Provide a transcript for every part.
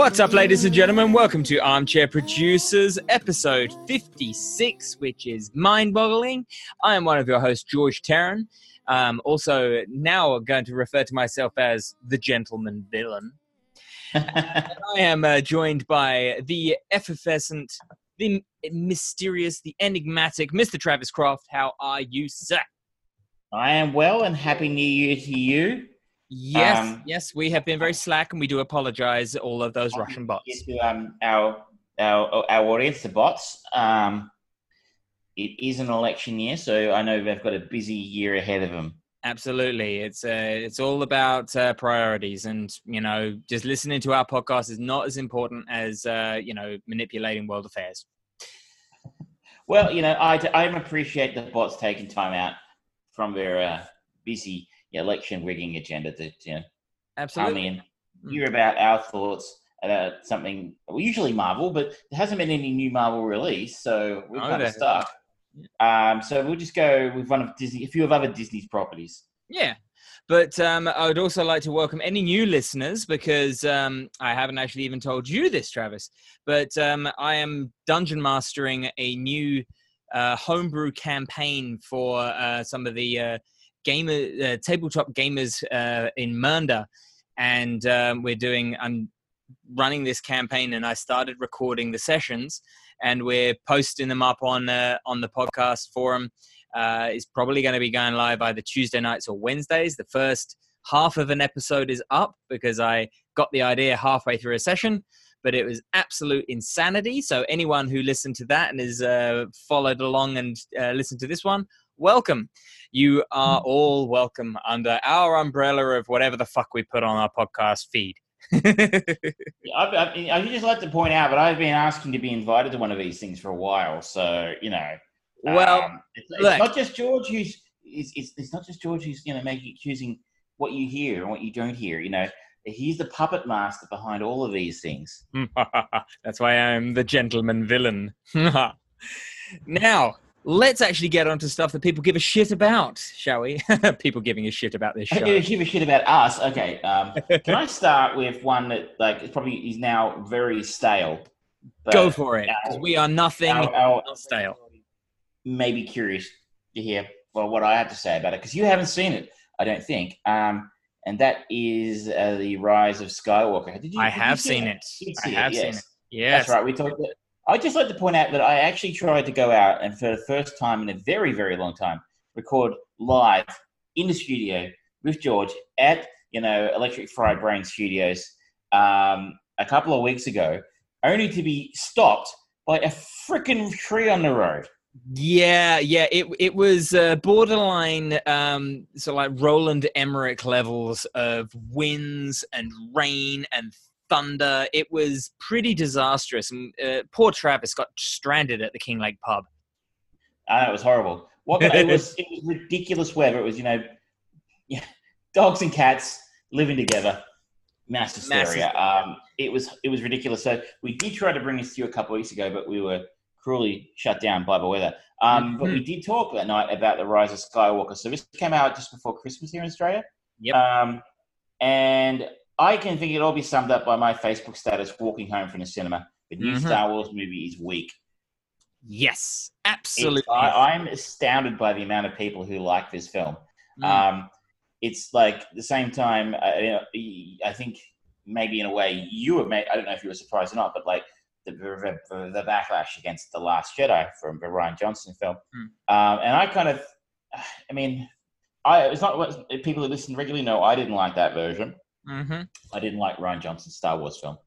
What's up, ladies and gentlemen? Welcome to Armchair Producers, episode 56, which is mind-boggling. I am one of your hosts, George Terran. Also, now I'm going to refer to myself as the gentleman villain. I am joined by the effervescent, the mysterious, the enigmatic Mr. Travis Croft. How are you, sir? I am well, and Happy New Year to you. Yes, we have been very slack, and we do apologize, all of those Russian bots. To our audience, the bots. It is an election year, so I know they've got a busy year ahead of them. Absolutely. It's all about priorities, and, just listening to our podcast is not as important as, manipulating world affairs. Well, I appreciate the bots taking time out from their busy election rigging agenda to, Absolutely. come in, hear about our thoughts about something, well, usually Marvel, but there hasn't been any new Marvel release, so we're kind of stuck. So we'll just go with one of a few of other Disney's properties. Yeah. But I would also like to welcome any new listeners, because I haven't actually even told you this, Travis, but I am dungeon mastering a new homebrew campaign for some of the tabletop gamers in Mernda, and I'm running this campaign, and I started recording the sessions, and we're posting them up on the podcast forum. It's probably going to be going live either Tuesday nights or Wednesdays. The first half of an episode is up because I got the idea halfway through a session, but it was absolute insanity. So anyone who listened to that and has followed along and listened to this one, welcome. You are all welcome under our umbrella of whatever the fuck we put on our podcast feed. I just like to point out, but I've been asking to be invited to one of these things for a while, so Well, it's not just George who's it's not just George who's choosing what you hear and what you don't hear. He's the puppet master behind all of these things. That's why I'm the gentleman villain. Now, let's actually get on to stuff that people give a shit about, shall we? People giving a shit about this show. Give a shit about us. Okay. Can I start with one that it probably is now very stale? Go for it. Because we are nothing stale. Maybe curious to hear what I have to say about it, because you haven't seen it, I don't think. And that is the Rise of Skywalker. I have seen it. I have seen it. Yes. That's right. We talked. I'd just like to point out that I actually tried to go out and, for the first time in a very, very long time, record live in the studio with George at Electric Fried Brain Studios a couple of weeks ago, only to be stopped by a freaking tree on the road. Yeah, it was borderline, like Roland Emmerich levels of winds and rain and thunder. It was pretty disastrous, and poor Travis got stranded at the King Lake pub. It was horrible. It was ridiculous weather. It was dogs and cats living together, mass hysteria. It was ridiculous. So we did try to bring this to you a couple of weeks ago, but we were cruelly shut down by the weather. But we did talk that night about the Rise of Skywalker. So this came out just before Christmas here in Australia. Yep. And I can think it all be summed up by my Facebook status walking home from the cinema. The new Star Wars movie is weak. Yes, absolutely. I'm astounded by the amount of people who like this film. It's like at the same time, I think maybe in a way you were, I don't know if you were surprised or not, but like the backlash against The Last Jedi from the Rian Johnson film. And I kind of, it's not what people who listen regularly know. I didn't like that version. I didn't like Rian Johnson's Star Wars film.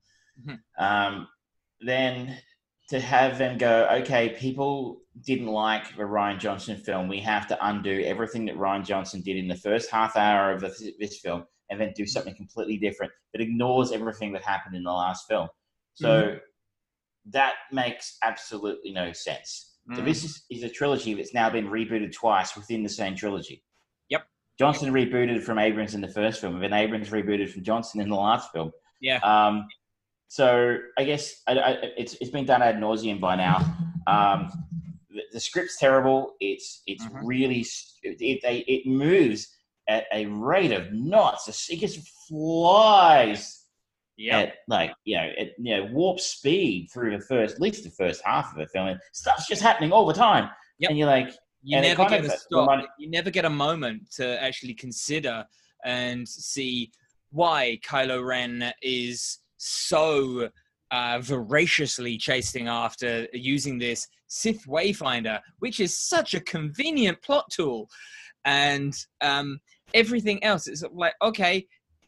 Then to have them go, okay, people didn't like the Rian Johnson film. We have to undo everything that Rian Johnson did in the first half hour of this film and then do something completely different that ignores everything that happened in the last film. So that makes absolutely no sense. So this is a trilogy that's now been rebooted twice within the same trilogy. Yep. Johnson rebooted from Abrams in the first film, and then Abrams rebooted from Johnson in the last film. Yeah. So I guess it's been done ad nauseum by now. The script's terrible. It's really it moves at a rate of knots. It just flies at warp speed through at least the first half of the film. And stuff's just happening all the time, Yep. and you're like, you never get a stop. You never get a moment to actually consider and see why Kylo Ren is so voraciously chasing after using this Sith Wayfinder, which is such a convenient plot tool, and everything else. It's like, okay,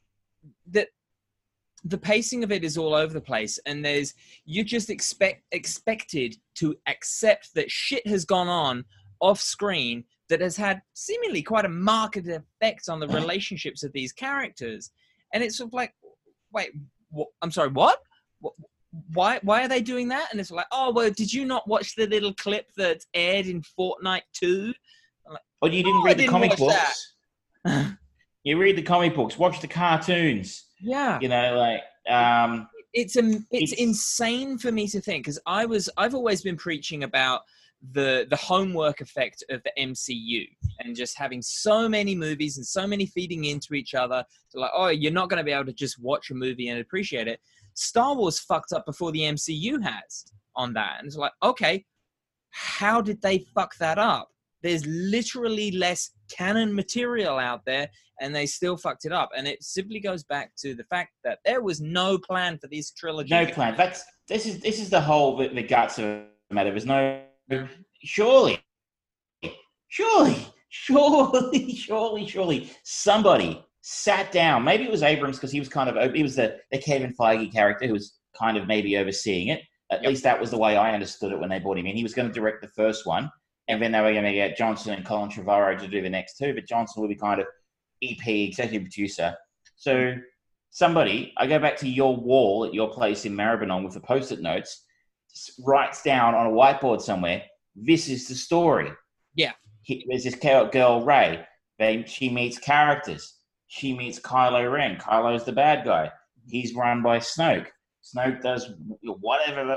the pacing of it is all over the place, and you're just expected to accept that shit has gone on off screen that has had seemingly quite a marked effect on the relationships of these characters. And it's sort of like, wait, I'm sorry, what? Why are they doing that? And it's like, oh, well, did you not watch the little clip that aired in Fortnite 2? Like, well, you didn't read the comic books. You read the comic books, watch the cartoons. Yeah. It's insane for me to think, because I've always been preaching about the homework effect of the MCU and just having so many movies and so many feeding into each other. So like, oh, you're not going to be able to just watch a movie and appreciate it. Star Wars fucked up before the MCU has on that. And it's like, okay, how did they fuck that up? There's literally less canon material out there, and they still fucked it up. And it simply goes back to the fact that there was no plan for this trilogy. No plan. This is the whole the guts of the matter. There's no surely somebody sat down. Maybe it was Abrams, because he was the Kevin Feige character who was kind of maybe overseeing it. At least that was the way I understood it when they brought him in. He was going to direct the first one, and then they were going to get Johnson and Colin Trevorrow to do the next two, but Johnson will be kind of EP, executive producer. So I go back to your wall at your place in Maribyrnong with the Post-it notes, writes down on a whiteboard somewhere, this is the story. Yeah. There's this girl, Rey. She meets characters. She meets Kylo Ren. Kylo's the bad guy. He's run by Snoke. Snoke does whatever,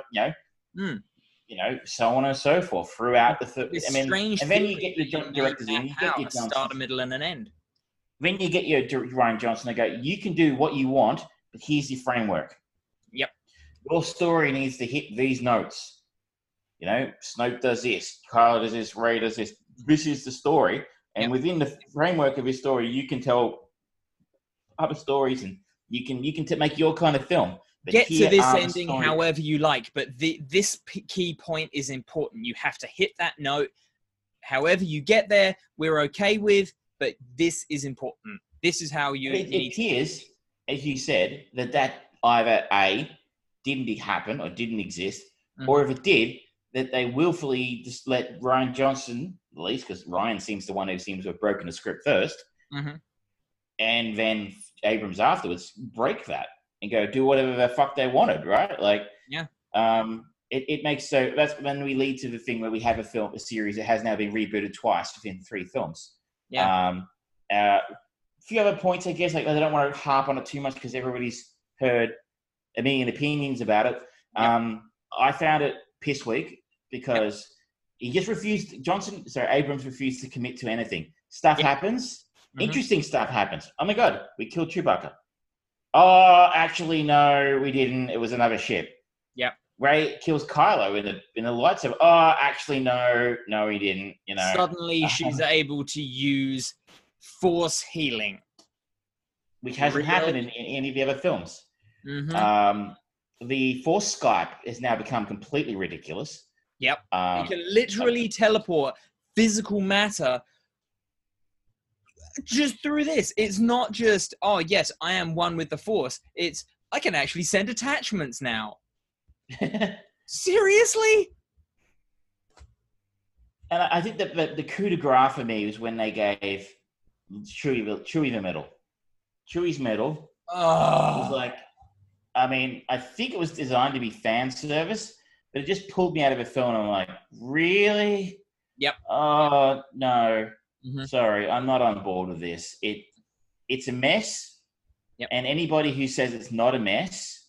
so on and so forth throughout strange. And then you get your directors in. You get your Johnson. Start, a middle, and an end. Then you get your Rian Johnson. They go, you can do what you want, but here's your framework. Yep. Your story needs to hit these notes. Snoke does this, Kylo does this, Rey does this. This is the story, and within the framework of his story, you can tell other stories, and you can make your kind of film. But get to this ending however you like, but this key point is important. You have to hit that note. However you get there, we're okay with, but this is important. This is how you it appears, as you said, that either A, didn't happen or didn't exist, or if it did, that they willfully just let Rian Johnson, at least because Rian seems the one who seems to have broken the script first, and then Abrams afterwards break that and go do whatever the fuck they wanted, right? Like, it makes so that's when we lead to the thing where we have a series that has now been rebooted twice within 3 films. A few other points, I guess, like I don't want to harp on it too much because everybody's heard a million opinions about it. I found it piss weak because he just Abrams refused to commit to anything. Stuff happens. Interesting stuff happens. Oh my God, we killed Chewbacca. Oh, actually, no, we didn't. It was another ship. Yep. Rey kills Kylo in the lightsaber. Oh, actually, no, he didn't. Suddenly she's able to use force healing, which hasn't happened in any of the other films. The force Skype has now become completely ridiculous. Yep. You can literally teleport physical matter just through this. It's not just, oh, yes, I am one with the Force. It's, I can actually send attachments now. Seriously? And I think that the coup de grace for me was when they gave Chewie the medal. Chewie's medal was like, I mean, I think it was designed to be fan service, but it just pulled me out of a film. And I'm like, really? Yep. Oh, no. Sorry, I'm not on board with this. It's a mess. Yep. And anybody who says it's not a mess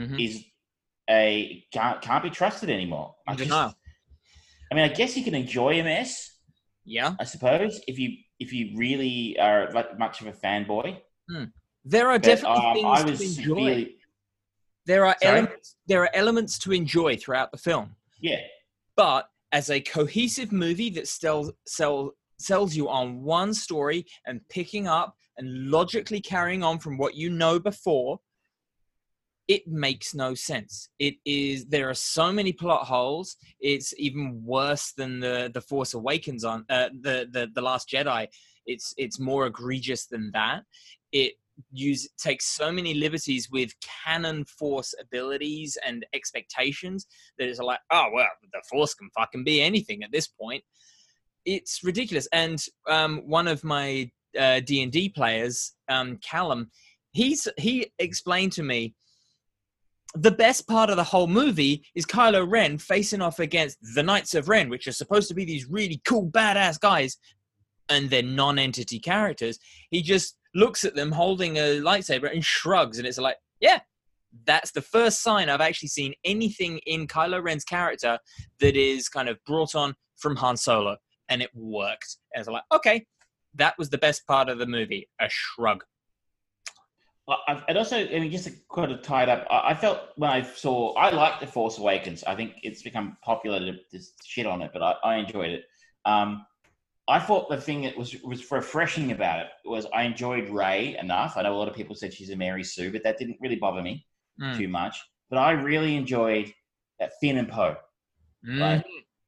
can't be trusted anymore. I mean, I guess you can enjoy a mess. Yeah. I suppose if you really are much of a fanboy. There are definitely things to enjoy. There are Sorry? elements to enjoy throughout the film, Yeah. but as a cohesive movie that sells you on one story and picking up and logically carrying on from what you know before, it makes no sense. There are so many plot holes. It's even worse than the Force Awakens on the Last Jedi. It's more egregious than that. It takes so many liberties with canon Force abilities and expectations that it's like, oh well, the Force can fucking be anything at this point. It's ridiculous. And one of my D&D players, Callum, he explained to me the best part of the whole movie is Kylo Ren facing off against the Knights of Ren, which are supposed to be these really cool, badass guys, and they're non-entity characters. He just looks at them holding a lightsaber and shrugs, and it's like, yeah, that's the first sign I've actually seen anything in Kylo Ren's character that is kind of brought on from Han Solo, and it worked. And it's like, okay, that was the best part of the movie, a shrug. And also, I mean, just to kind of tie it up, I felt when I liked The Force Awakens. I think it's become popular to shit on it, but I enjoyed it. I thought the thing that was refreshing about it was I enjoyed Rey enough. I know a lot of people said she's a Mary Sue, but that didn't really bother me too much. But I really enjoyed Finn and Poe. Like,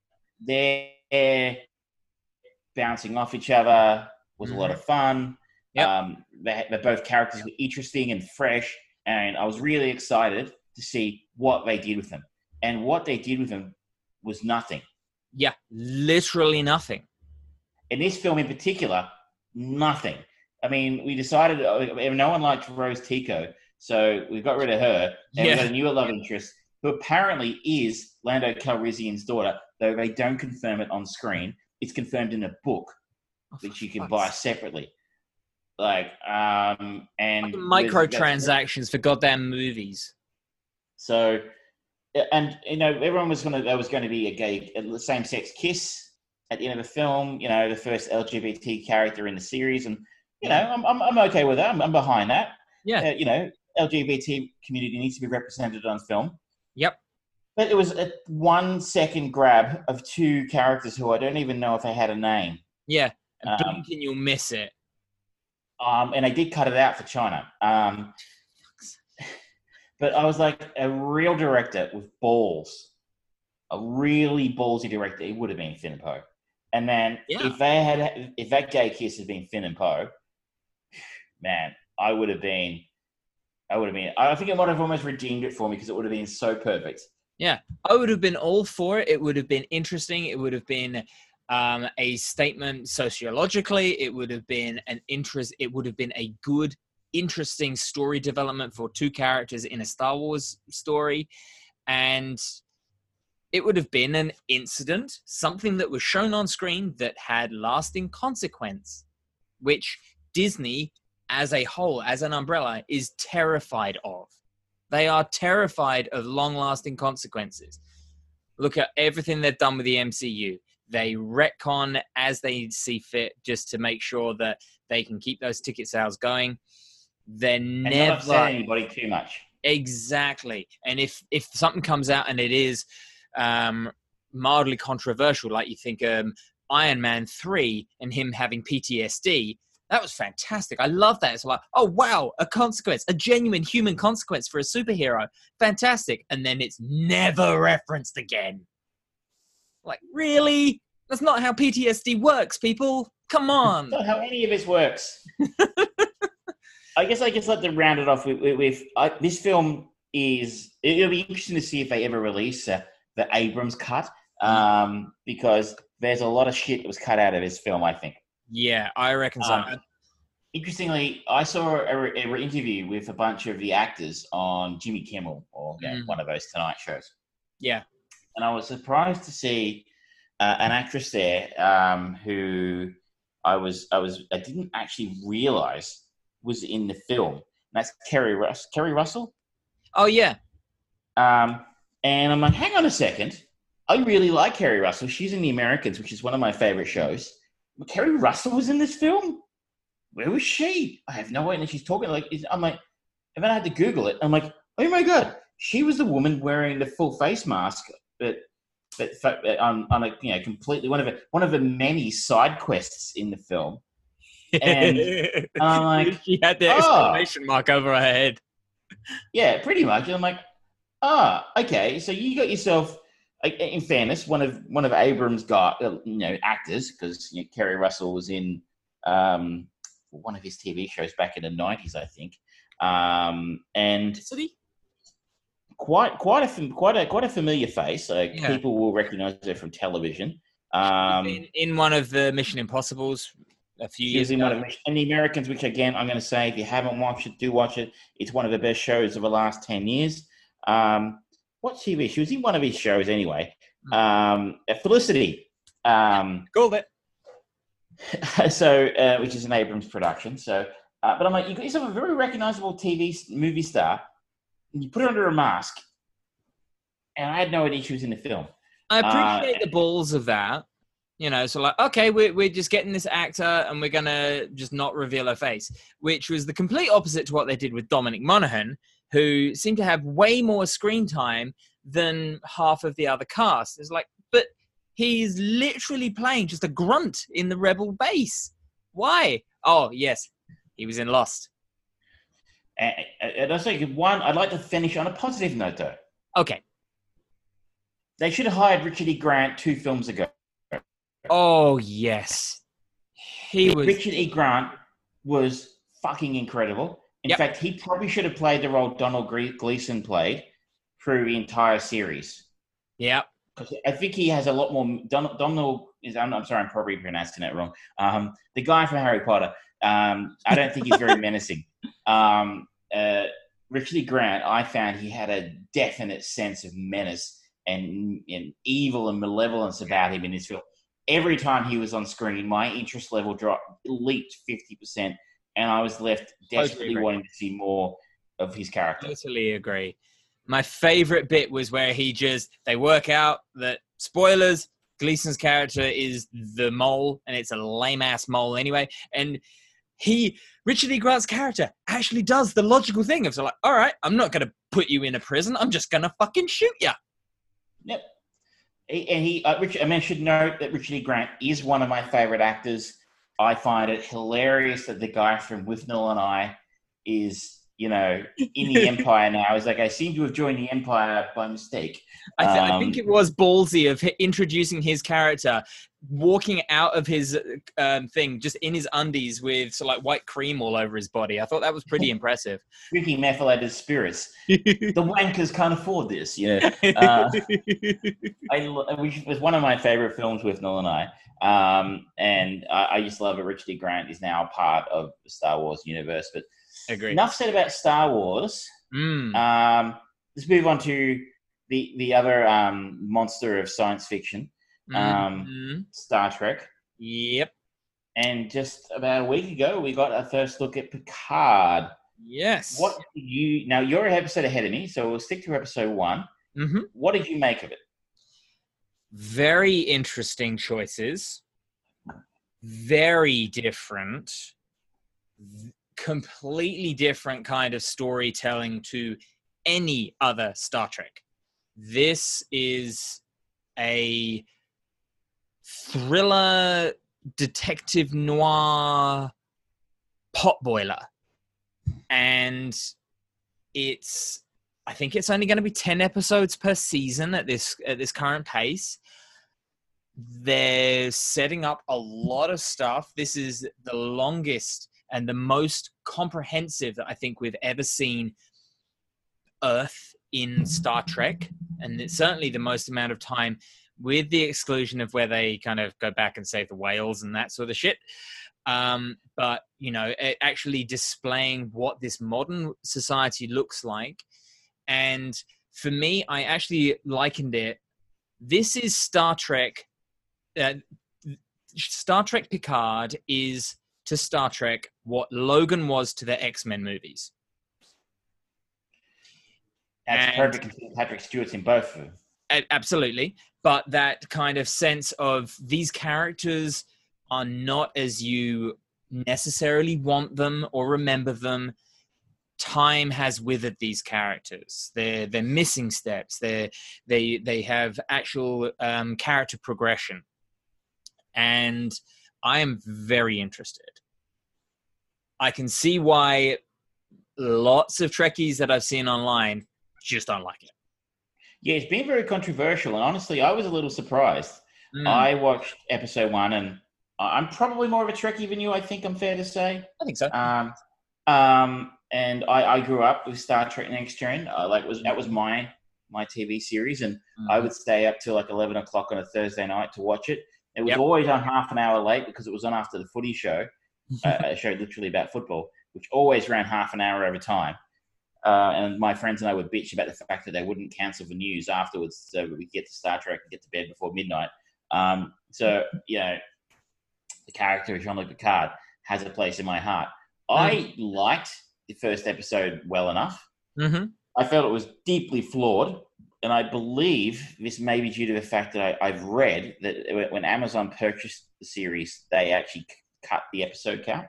they're bouncing off each other was a lot of fun. Yep. They're both characters were interesting and fresh, and I was really excited to see what they did with them. And what they did with them was nothing. Yeah, literally nothing. In this film in particular, nothing. I mean, we decided no one liked Rose Tico, so we got rid of her, and we got a newer love interest, who apparently is Lando Calrissian's daughter, though they don't confirm it on screen. It's confirmed in a book, which you can buy separately. Like, and microtransactions for goddamn movies. So, and you know, there was going to be a same-sex kiss at the end of the film. You know, the first LGBT character in the series, and you know, I'm okay with that. I'm behind that. Yeah, you know, LGBT community needs to be represented on film. Yep. But it was a 1 second grab of two characters who I don't even know if they had a name. Yeah, and blink and you'll miss it. And I did cut it out for China. But I was like, a real director with balls, a really ballsy director, it would have been Finn and Poe. And then if that gay kiss had been Finn and Poe, man, I think it might have almost redeemed it for me because it would have been so perfect. Yeah, I would have been all for it. It would have been interesting. It would have been a statement sociologically. It would have been It would have been a good, interesting story development for two characters in a Star Wars story, and it would have been an incident, something that was shown on screen that had lasting consequence, which Disney, as a whole, as an umbrella, is terrified of. They are terrified of long-lasting consequences. Look at everything they've done with the MCU. They retcon as they see fit just to make sure that they can keep those ticket sales going. They're never not upset anybody too much. Exactly. And if something comes out and it is mildly controversial, like you think Iron Man 3 and him having PTSD, that was fantastic. I love that. It's like, oh, wow, a consequence, a genuine human consequence for a superhero. Fantastic. And then it's never referenced again. Like, really? That's not how PTSD works, people. Come on. That's not how any of this works. I guess I'd like to round it off with this film it'll be interesting to see if they ever release the Abrams cut, because there's a lot of shit that was cut out of this film, I think. Yeah, I reckon so. Interestingly, I saw an interview with a bunch of the actors on Jimmy Kimmel, or one of those Tonight shows. Yeah. And I was surprised to see an actress there who I didn't actually realize was in the film. And that's Kerry Russell. Oh, yeah. And I'm like, hang on a second. I really like Kerry Russell. She's in The Americans, which is one of my favorite shows. But Kerry Russell was in this film? Where was she? I have no idea. And she's talking I'm like, and then I had to Google it. I'm like, oh my God, she was the woman wearing the full face mask, but on a completely one of the many side quests in the film, and I'm like, she had the oh, exclamation mark over her head. yeah, pretty much. And I'm like, okay, so you got yourself. In fairness, one of Abrams' actors, because Kerry Russell was in one of his TV shows back in the 90s, I think, and quite a familiar face. People will recognise her from television. In one of the Mission Impossibles a few years ago. And The Americans, which again, I'm going to say, if you haven't watched it, do watch it. It's one of the best shows of the last 10 years. What TV? She was in one of his shows anyway. Felicity. Called it. So, which is an Abrams production. So, but I'm like, you got yourself a very recognizable movie star, and you put her under a mask, and I had no idea she was in the film. I appreciate the balls of that. So like, okay, we're just getting this actor, and we're gonna just not reveal her face, which was the complete opposite to what they did with Dominic Monaghan, who seemed to have way more screen time than half of the other cast. It's like, but he's literally playing just a grunt in the Rebel base. Why? Oh, yes, he was in Lost. And I think I'd like to finish on a positive note, though. Okay. They should have hired Richard E. Grant 2 films ago. Oh, yes. Richard E. Grant was fucking incredible. In fact, he probably should have played the role Donald Gleason played through the entire series. Yeah. Because I think he has a lot more... Donald is... I'm sorry, I'm probably pronouncing that wrong. The guy from Harry Potter. I don't think he's very menacing. Richard E. Grant, I found he had a definite sense of menace and evil and malevolence about him in this film. Every time he was on screen, my interest level leaped 50%. And I was left desperately wanting to see more of his character. Totally agree. My favorite bit was where they work out that, spoilers, Gleason's character is the mole, and it's a lame-ass mole anyway. And Richard E. Grant's character actually does the logical thing of like, all right, I'm not going to put you in a prison. I'm just going to fucking shoot you. Yep. And I should note that Richard E. Grant is one of my favorite actors. I find it hilarious that the guy from Withnell and I is, in the Empire now. He's like, I seem to have joined the Empire by mistake. I think it was ballsy of introducing his character, walking out of his thing just in his undies with white cream all over his body. I thought that was pretty impressive. Drinking methylated spirits. The wankers can't afford this. It was one of my favorite films, Withnell and I. And I just love it. Richard E. Grant is now part of the Star Wars universe. But agreed. Enough said about Star Wars. Let's move on to the other monster of science fiction, Star Trek. Yep. And just about a week ago, we got our first look at Picard. Yes. Now you're an episode ahead of me, so we'll stick to episode 1. Mm-hmm. What did you make of it? Very interesting choices. Very different. Completely different kind of storytelling to any other Star Trek. This is a thriller, detective noir potboiler. And I think it's only going to be 10 episodes per season at this current pace. They're setting up a lot of stuff. This is the longest and the most comprehensive that I think we've ever seen Earth in Star Trek. And it's certainly the most amount of time, with the exclusion of where they kind of go back and save the whales and that sort of shit. But, actually displaying what this modern society looks like. And for me, I actually likened it. This is Star Trek. Star Trek Picard is to Star Trek what Logan was to the X-Men movies. That's perfect. Patrick Stewart's in both of them. Absolutely. But that kind of sense of these characters are not as you necessarily want them or remember them. time has withered these characters. They're missing steps. They have actual character progression, and I am very interested. I can see why lots of Trekkies that I've seen online just don't like it. Yeah, it's been very controversial, and honestly, I was a little surprised. I watched episode 1, and I'm probably more of a Trekkie than you. I think I'm fair to say. I think so. And I grew up with Star Trek Next Gen. That was my TV series, and I would stay up till like 11 o'clock on a Thursday night to watch it. It was always on half an hour late because it was on after the footy show, a show literally about football, which always ran half an hour over time. And my friends and I would bitch about the fact that they wouldn't cancel the news afterwards, so we get to Star Trek and get to bed before midnight. So the character of Jean-Luc Picard has a place in my heart. I liked the first episode well enough. I felt it was deeply flawed, and I believe this may be due to the fact that I've read that when Amazon purchased the series, they actually cut the episode count.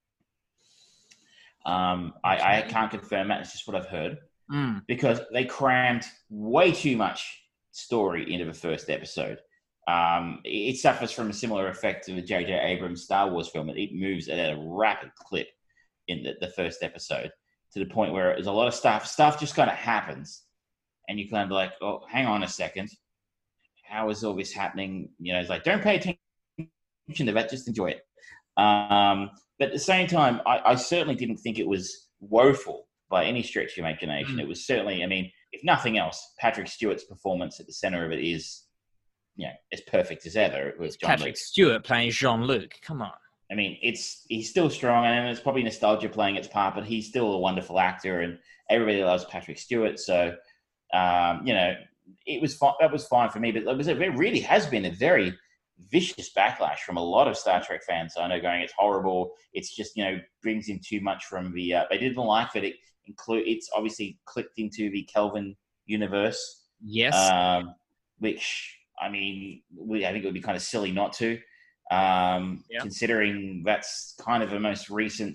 I can't confirm that. It's just what I've heard. Because they crammed way too much story into the first episode. It suffers from a similar effect to the J.J. Abrams Star Wars film. It moves at a rapid clip in the first episode to the point where there's a lot of stuff just kind of happens. And you kind of like, oh, hang on a second. How is all this happening? It's like, don't pay attention to that. Just enjoy it. But at the same time, I certainly didn't think it was woeful by any stretch of imagination. It was certainly, if nothing else, Patrick Stewart's performance at the center of it is, as perfect as ever. It was Patrick Stewart playing Jean-Luc. Come on. He's still strong, and it's probably nostalgia playing its part, but he's still a wonderful actor, and everybody loves Patrick Stewart. So, it was fine. That was fine for me, but it really has been a very vicious backlash from a lot of Star Trek fans. I know going, it's horrible. It's just, brings in too much from the, they didn't like that it's obviously clicked into the Kelvin universe. Yes. Which, I think it would be kind of silly not to, considering that's kind of the most recent,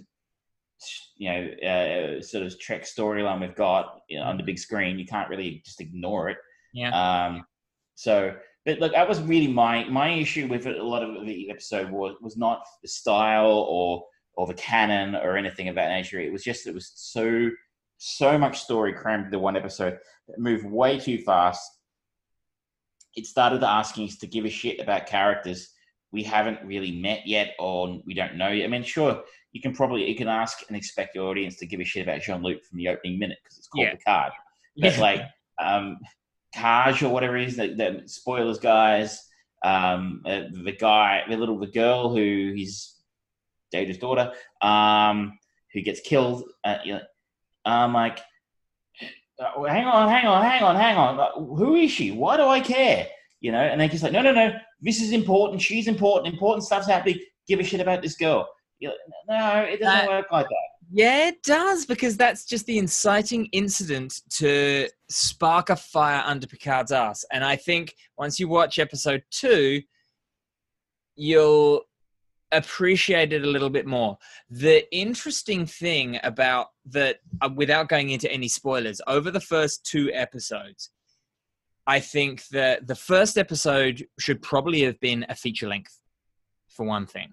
sort of Trek storyline we've got on the big screen. You can't really just ignore it. Yeah. But look, that was really my issue with it. A lot of the episode was not the style or the canon or anything of that nature. It was just, it was so much story crammed into one episode. It moved way too fast. It started asking us to give a shit about characters we haven't really met yet or we don't know yet. Sure, you can ask and expect your audience to give a shit about Jean-Luc from the opening minute because it's called Picard. But Kaj or whatever it is, the spoilers guys, the girl who is Data's daughter, who gets killed. I'm like, hang on. Who is she? Why do I care? And they're just like, no. This is important. She's important. Important stuff's happening. Give a shit about this girl. No, it doesn't work like that. Yeah, it does, because that's just the inciting incident to spark a fire under Picard's ass. And I think once you watch episode 2, you'll appreciate it a little bit more. The interesting thing about that, without going into any spoilers, over the first 2 episodes, I think that the first episode should probably have been a feature length, for one thing.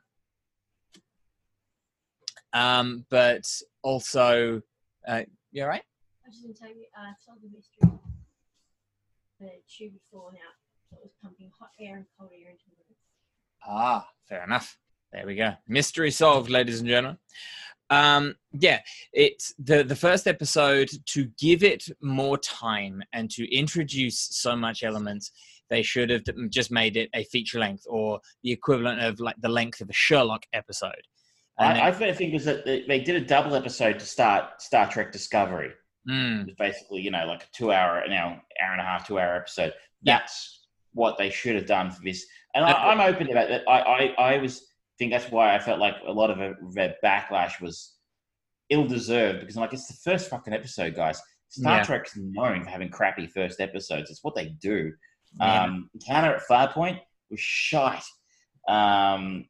But also, you all right? I was just going to tell you, solve the mystery. The tube had fallen out, so it was pumping hot air and cold air into the room. Ah, fair enough. There we go. Mystery solved, ladies and gentlemen. It's the first episode, to give it more time and to introduce so much elements, they should have just made it a feature length or the equivalent of like the length of a Sherlock episode. I think is that they did a double episode to start Star Trek Discovery. It was basically, like a 2 hour, an hour and a half, 2 hour episode. That's what they should have done for this. And I'm open to that. I think that's why I felt like a lot of the backlash was ill-deserved, because I'm like, it's the first fucking episode, guys. Star Trek's known for having crappy first episodes. It's what they do. Encounter at Farpoint was shite.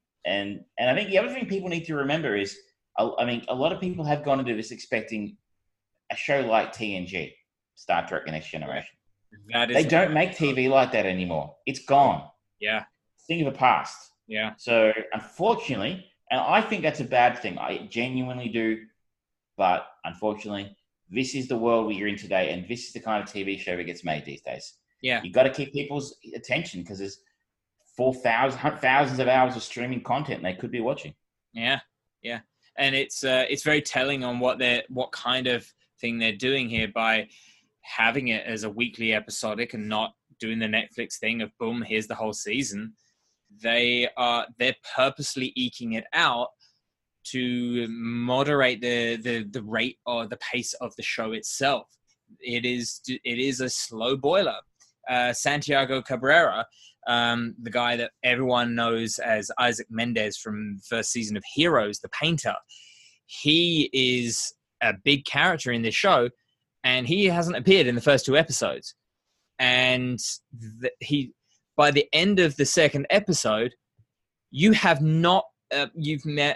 And I think the other thing people need to remember is, a lot of people have gone into this expecting a show like TNG, Star Trek: The Next Generation. That is They don't make TV like that anymore. It's gone. Yeah. Thing of the past. Yeah. So unfortunately, and I think that's a bad thing. I genuinely do. But unfortunately, this is the world we're in today, and this is the kind of TV show that gets made these days. Yeah. You got to keep people's attention because there's thousands of hours of streaming content they could be watching. Yeah. Yeah. And it's very telling on what kind of thing they're doing here by having it as a weekly episodic and not doing the Netflix thing of boom, here's the whole season. They're purposely eking it out to moderate the rate or the pace of the show itself. It is a slow boiler. Santiago Cabrera, the guy that everyone knows as Isaac Mendez from the first season of Heroes, the painter, he is a big character in this show, and he hasn't appeared in the first 2 episodes. And by the end of the second episode, you've met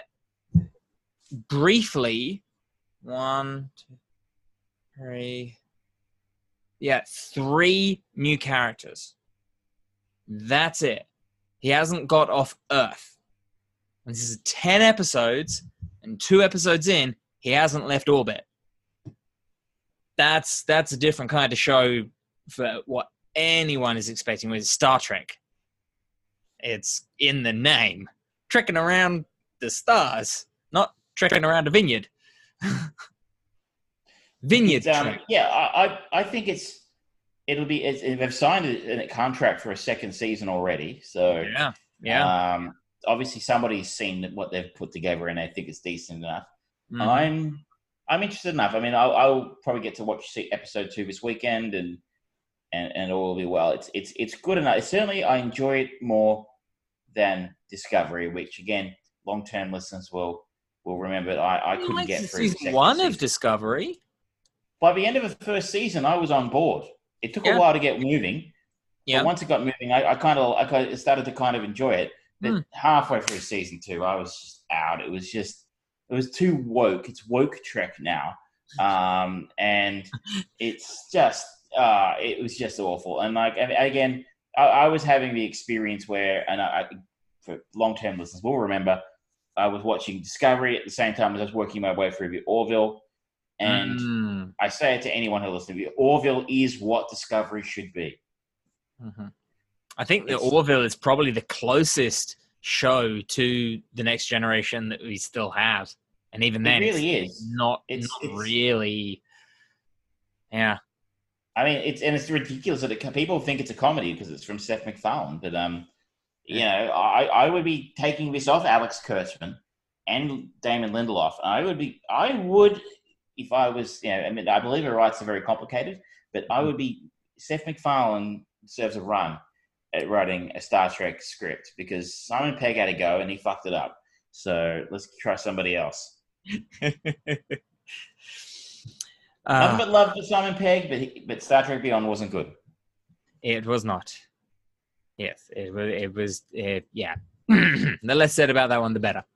briefly 3 new characters. That's it. He hasn't got off Earth. And this is 10 episodes, and 2 episodes in, he hasn't left orbit. That's a different kind of show for what anyone is expecting with Star Trek. It's in the name. Trekking around the stars, not trekking around a vineyard. Vineyard. I think they've signed a contract for a second season already. So yeah. Obviously somebody's seen what they've put together and they think it's decent enough. Mm. I'm interested enough. I mean, I'll probably get to watch episode 2 this weekend, and all will be well. It's good enough. Certainly, I enjoy it more than Discovery, which again, long-term listeners will remember. I couldn't get through season 1 of Discovery. By the end of the first season, I was on board. It took a while to get moving. Yeah. But once it got moving, I started to kind of enjoy it. But halfway through season 2, I was just out. It was too woke. It's woke Trek now. And it's just, it was just awful. And again, I was having the experience where, and for long-term listeners will remember, I was watching Discovery at the same time as I was working my way through the Orville. And I say it to anyone who listens, the Orville is what Discovery should be. Mm-hmm. I think the Orville is probably the closest show to the Next Generation that we still have. And even then, it really is. It's really. Yeah. I mean, it's ridiculous that people think it's a comedy because it's from Seth MacFarlane. But, I would be taking this off Alex Kurtzman and Damon Lindelof. I would, if I was, I believe her rights are very complicated, but I would be, Seth MacFarlane serves a run at writing a Star Trek script because Simon Pegg had to go and he fucked it up. So let's try somebody else. Nothing but love for Simon Pegg, but Star Trek Beyond wasn't good. It was not. Yes, it was. Yeah. The less said about that one, the better.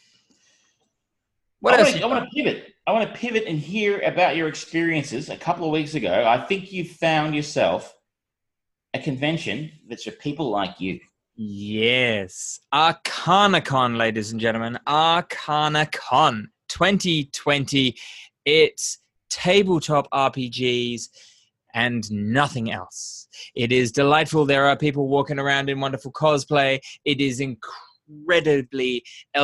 I want to pivot. I want to pivot and hear about your experiences. A couple of weeks ago, I think you found yourself a convention that's for people like you. Yes. ArcanaCon, ladies and gentlemen. ArcanaCon 2020. It's tabletop RPGs and nothing else. It is delightful. There are people walking around in wonderful cosplay. It is incredibly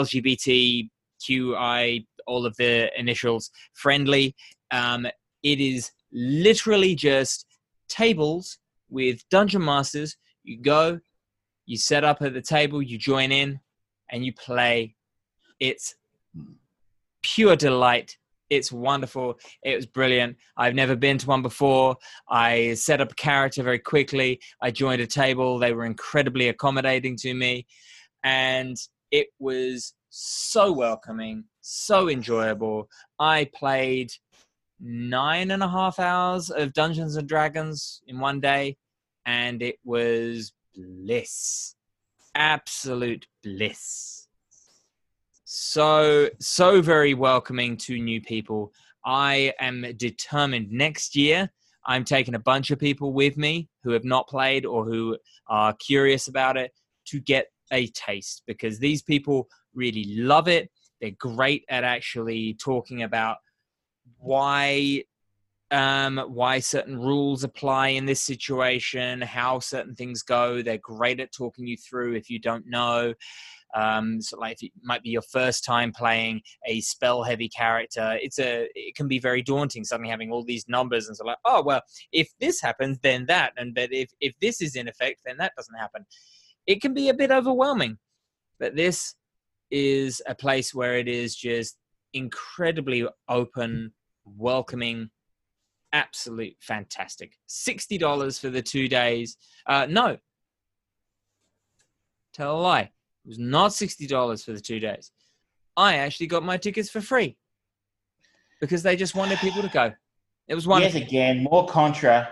LGBTQI, all of the initials, friendly. It is literally just tables with dungeon masters. You go, you set up at the table, you join in, and you play. It's pure delight. It's wonderful. It was brilliant. I've never been to one before. I set up a character very quickly. I joined a table. They were incredibly accommodating to me. And it was so welcoming, so enjoyable. I played 9.5 hours of Dungeons and Dragons in one day, and it was bliss. Absolute bliss. so very welcoming to new people. I am determined next year I'm taking a bunch of people with me who have not played or who are curious about it to get a taste, because these people really love it. They're great at actually talking about why certain rules apply in this situation, how certain things go. They're great at talking you through if you don't know. So like if it might be your first time playing a spell heavy character, it can be very daunting suddenly having all these numbers and so like, oh well, if this happens then that, and but if this is in effect then that doesn't happen. It can be a bit overwhelming, but this is a place where it is just incredibly open, welcoming, absolute fantastic. $60 for the 2 days. No, tell a lie. It was not $60 for the 2 days. I actually got my tickets for free because they just wanted people to go. It was wonderful. Yes, again, more Contra.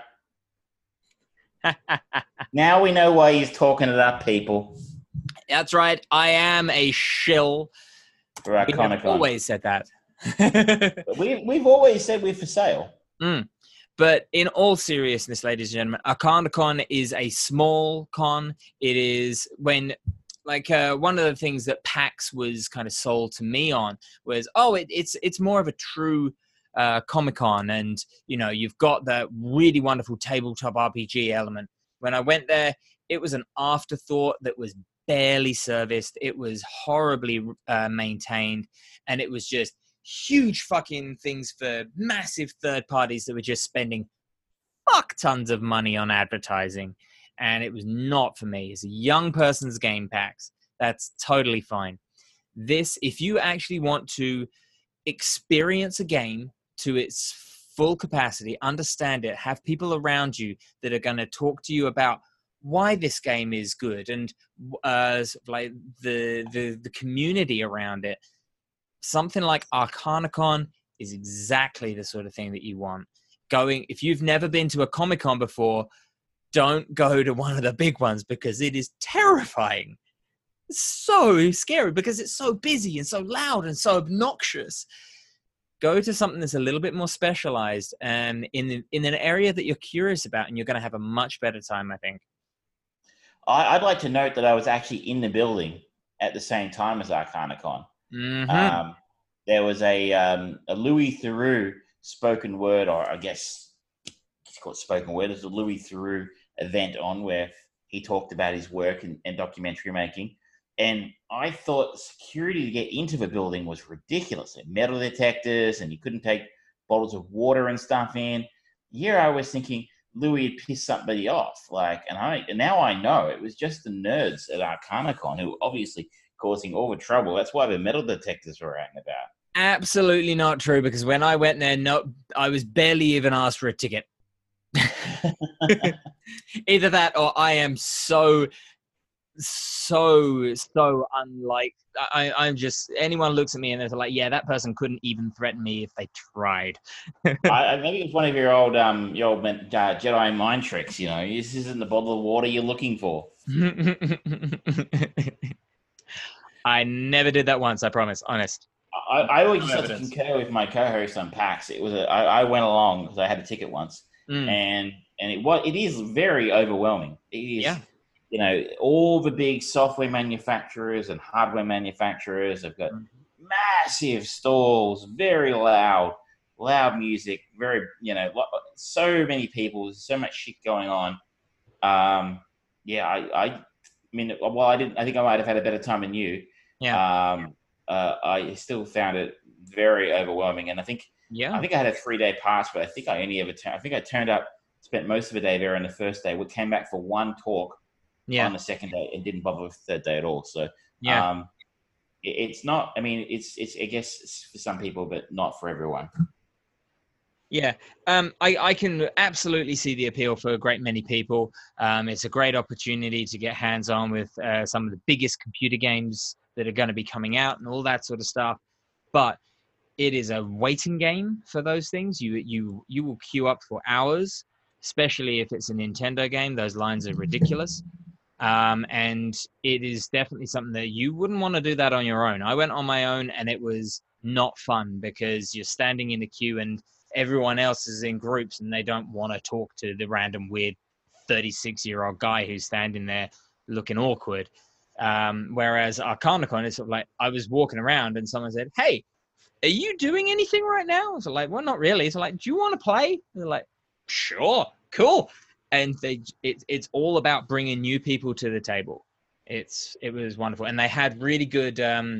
Now we know why he's talking it up, people. That's right. I am a shill. For our Comic-Con. We've always said that. We've always said we're for sale. But in all seriousness, ladies and gentlemen, Arcanacon is a small con. It is when, like, one of the things that PAX was kind of sold to me on was, it's more of a true Comic-Con, and you know, you've got that really wonderful tabletop RPG element. When I went there, it was an afterthought that was barely serviced. It was horribly maintained, and it was just huge fucking things for massive third parties that were just spending fuck tons of money on advertising, and it was not for me. It's a young person's game, PAX. That's totally fine. This, if you actually want to experience a game to its full capacity, understand it, have people around you that are going to talk to you about why this game is good, and like the community around it, something like Arcanacon is exactly the sort of thing that you want. If you've never been to a Comic-Con before, don't go to one of the big ones because it is terrifying. It's so scary because it's so busy and so loud and so obnoxious. Go to something that's a little bit more specialized and in an area that you're curious about, and you're going to have a much better time, I think. I'd like to note that I was actually in the building at the same time as Arcanacon. Mm-hmm. There was a Louis Theroux spoken word, or I guess it's called spoken word. There's a Louis Theroux event on where he talked about his work and documentary making. And I thought security to get into the building was ridiculous. Metal detectors, and you couldn't take bottles of water and stuff in. Here I was thinking Louis had pissed somebody off. And now I know it was just the nerds at Arcanacon who were obviously causing all the trouble. That's why the metal detectors were out and about. Absolutely not true, because when I went there, I was barely even asked for a ticket. Either that or I am so unlike. I'm just, anyone looks at me and they're like, yeah, that person couldn't even threaten me if they tried. Maybe it's one of your old Jedi mind tricks. You know, this isn't the bottle of water you're looking for. I never did that once, I promise. Honest. I always just have to concur with my co-host on PAX. It was I went along because I had a ticket once, and it is very overwhelming. It is, yeah. You know, all the big software manufacturers and hardware manufacturers have got massive stalls, very loud music, very, you know, so many people, so much shit going on. I mean, well, I think I might have had a better time than you. Yeah. I still found it very overwhelming, and I think I had a 3-day pass, but I think I only ever I turned up, spent most of the day there on the first day. We came back for one talk on the second day and didn't bother with the third day at all. So it's not. I mean, it's I guess it's for some people, but not for everyone. Yeah, I can absolutely see the appeal for a great many people. It's a great opportunity to get hands-on with some of the biggest computer games that are going to be coming out and all that sort of stuff. But it is a waiting game for those things. You will queue up for hours, especially if it's a Nintendo game. Those lines are ridiculous. And it is definitely something that you wouldn't want to do that on your own. I went on my own and it was not fun because you're standing in the queue and everyone else is in groups and they don't want to talk to the random weird 36-year-old guy who's standing there looking awkward. Whereas Arcanacon is sort of like, I was walking around and someone said, "Hey, are you doing anything right now?" I was like, "Well, not really." So like, "Do you want to play?" They're like, "Sure, cool." And it's all about bringing new people to the table. It was wonderful, and they had really good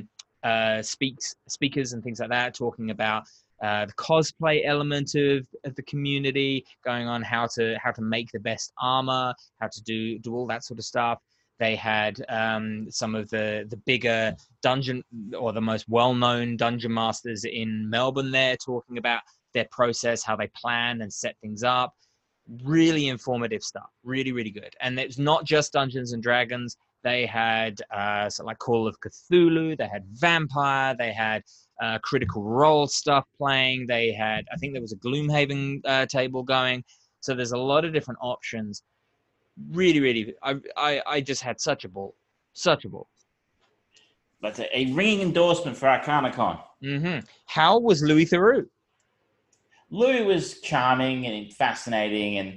speakers and things like that talking about the cosplay element of the community, going on how to make the best armor, how to do all that sort of stuff. They had some of the bigger dungeon or the most well-known dungeon masters in Melbourne there talking about their process, how they plan and set things up. Really informative stuff. Really, really good. And it's not just Dungeons and Dragons. They had something like Call of Cthulhu. They had Vampire. They had Critical Role stuff playing. They had, I think there was a Gloomhaven table going. So there's a lot of different options. Really, really, I just had such a ball. Such a ball. That's a ringing endorsement for Arcanacon. Mm-hmm. How was Louis Theroux? Louis was charming and fascinating, and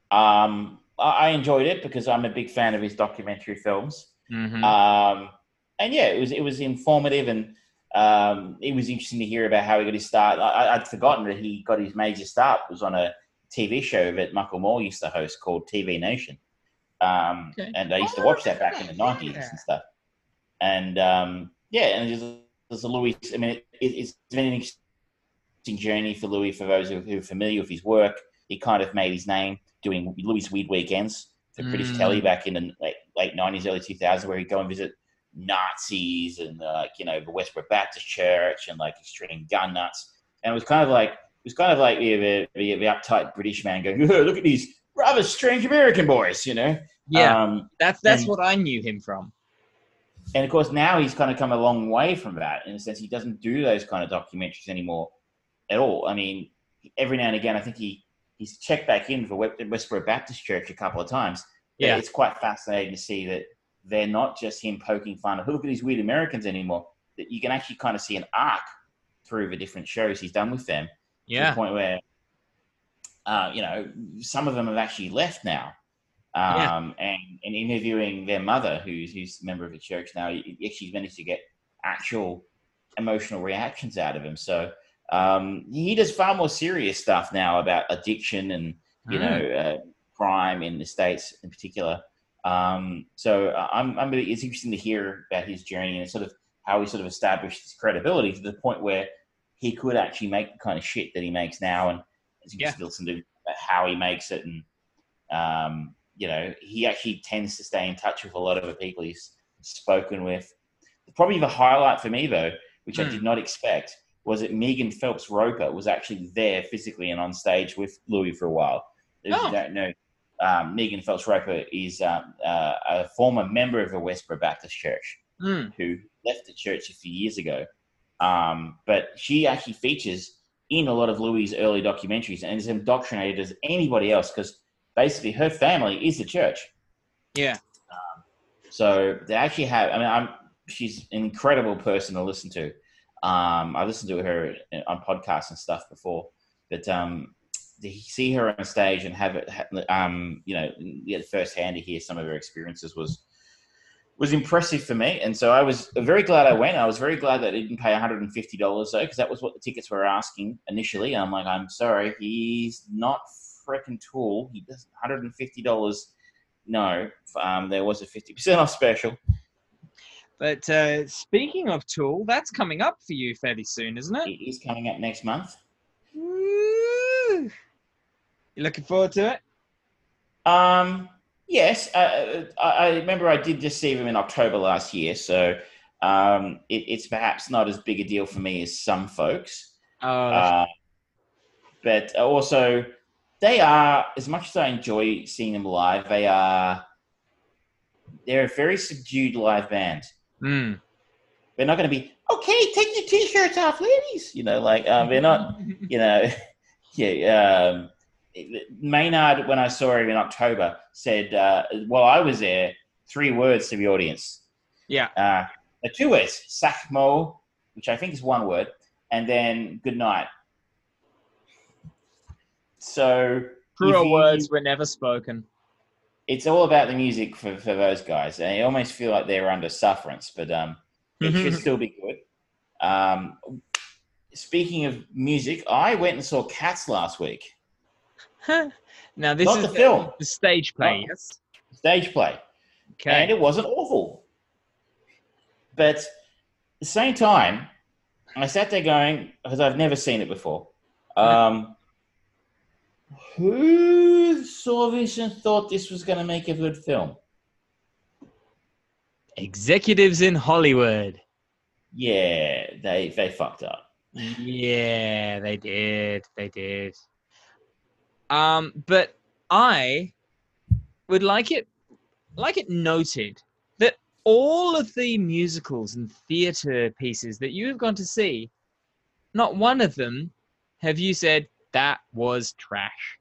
I enjoyed it because I'm a big fan of his documentary films. Mm-hmm. And yeah, it was informative, and it was interesting to hear about how he got his start. I'd forgotten that he got his major start was on a TV show that Michael Moore used to host called TV Nation. Okay. And I used to watch that back in the 90s and stuff. And yeah, and there's a Louis. I mean, it's been an interesting journey for Louis. For those who are familiar with his work, he kind of made his name doing Louis' Weird Weekends for British telly back in the late 90s, early 2000s, where he'd go and visit Nazis and the Westboro Baptist Church and like extreme gun nuts. And it was kind of like the uptight British man going, "Oh, look at these rather strange American boys," Yeah, that's what I knew him from. And of course, now he's kind of come a long way from that in the sense he doesn't do those kind of documentaries anymore at all. I mean, every now and again, I think he's checked back in for Westboro Baptist Church a couple of times. Yeah, it's quite fascinating to see that they're not just him poking fun of, "Look at these weird Americans" anymore. That you can actually kind of see an arc through the different shows he's done with them. Yeah. To the point where, some of them have actually left now. And interviewing their mother, who's a member of the church now, she's managed to get actual emotional reactions out of him. So he does far more serious stuff now about addiction and, crime in the States in particular. It's interesting to hear about his journey and sort of how he sort of established his credibility to the point where he could actually make the kind of shit that he makes now. And as you can listen to how he makes it. And, he actually tends to stay in touch with a lot of the people he's spoken with. Probably the highlight for me, though, which I did not expect, was that Megan Phelps Roper was actually there physically and on stage with Louis for a while. If you don't know, Megan Phelps Roper is a former member of the Westboro Baptist Church who left the church a few years ago. But she actually features in a lot of Louis' early documentaries and is indoctrinated as anybody else because basically her family is the church. Yeah. So they actually have, she's an incredible person to listen to. I listened to her on podcasts and stuff before, but to see her on stage and have it, get firsthand to hear some of her experiences was impressive for me. And so I was very glad I went. I was very glad that I didn't pay $150 though, because that was what the tickets were asking initially. And I'm like, I'm sorry, he's not freaking Tool. He does $150. No, there was a 50% off special. But speaking of Tool, that's coming up for you fairly soon, isn't it? It is coming up next month. Woo! You looking forward to it? Yes. I remember I did just see them in October last year, so it's perhaps not as big a deal for me as some folks. But also, they are, as much as I enjoy seeing them live, they're a very subdued live band. Mm. They're not going to be, "Okay, take your T-shirts off, ladies." They're not, Maynard, when I saw him in October, said, while I was there, 3 words to the audience. Yeah. The 2 words, Sakmo, which I think is 1 word, and then good night. So Truer words were never spoken. It's all about the music for those guys. And I almost feel like they're under sufferance, but it should still be good. Speaking of music, I went and saw Cats last week. Now, this Not is the film. The stage play, yes? Stage play. Okay. And it wasn't awful. But at the same time, I sat there going, because I've never seen it before, who saw this and thought this was going to make a good film? Executives in Hollywood. Yeah, they fucked up. Yeah, they did. They did. But I would like it noted that all of the musicals and theatre pieces that you have gone to see, not one of them have you said that was trash.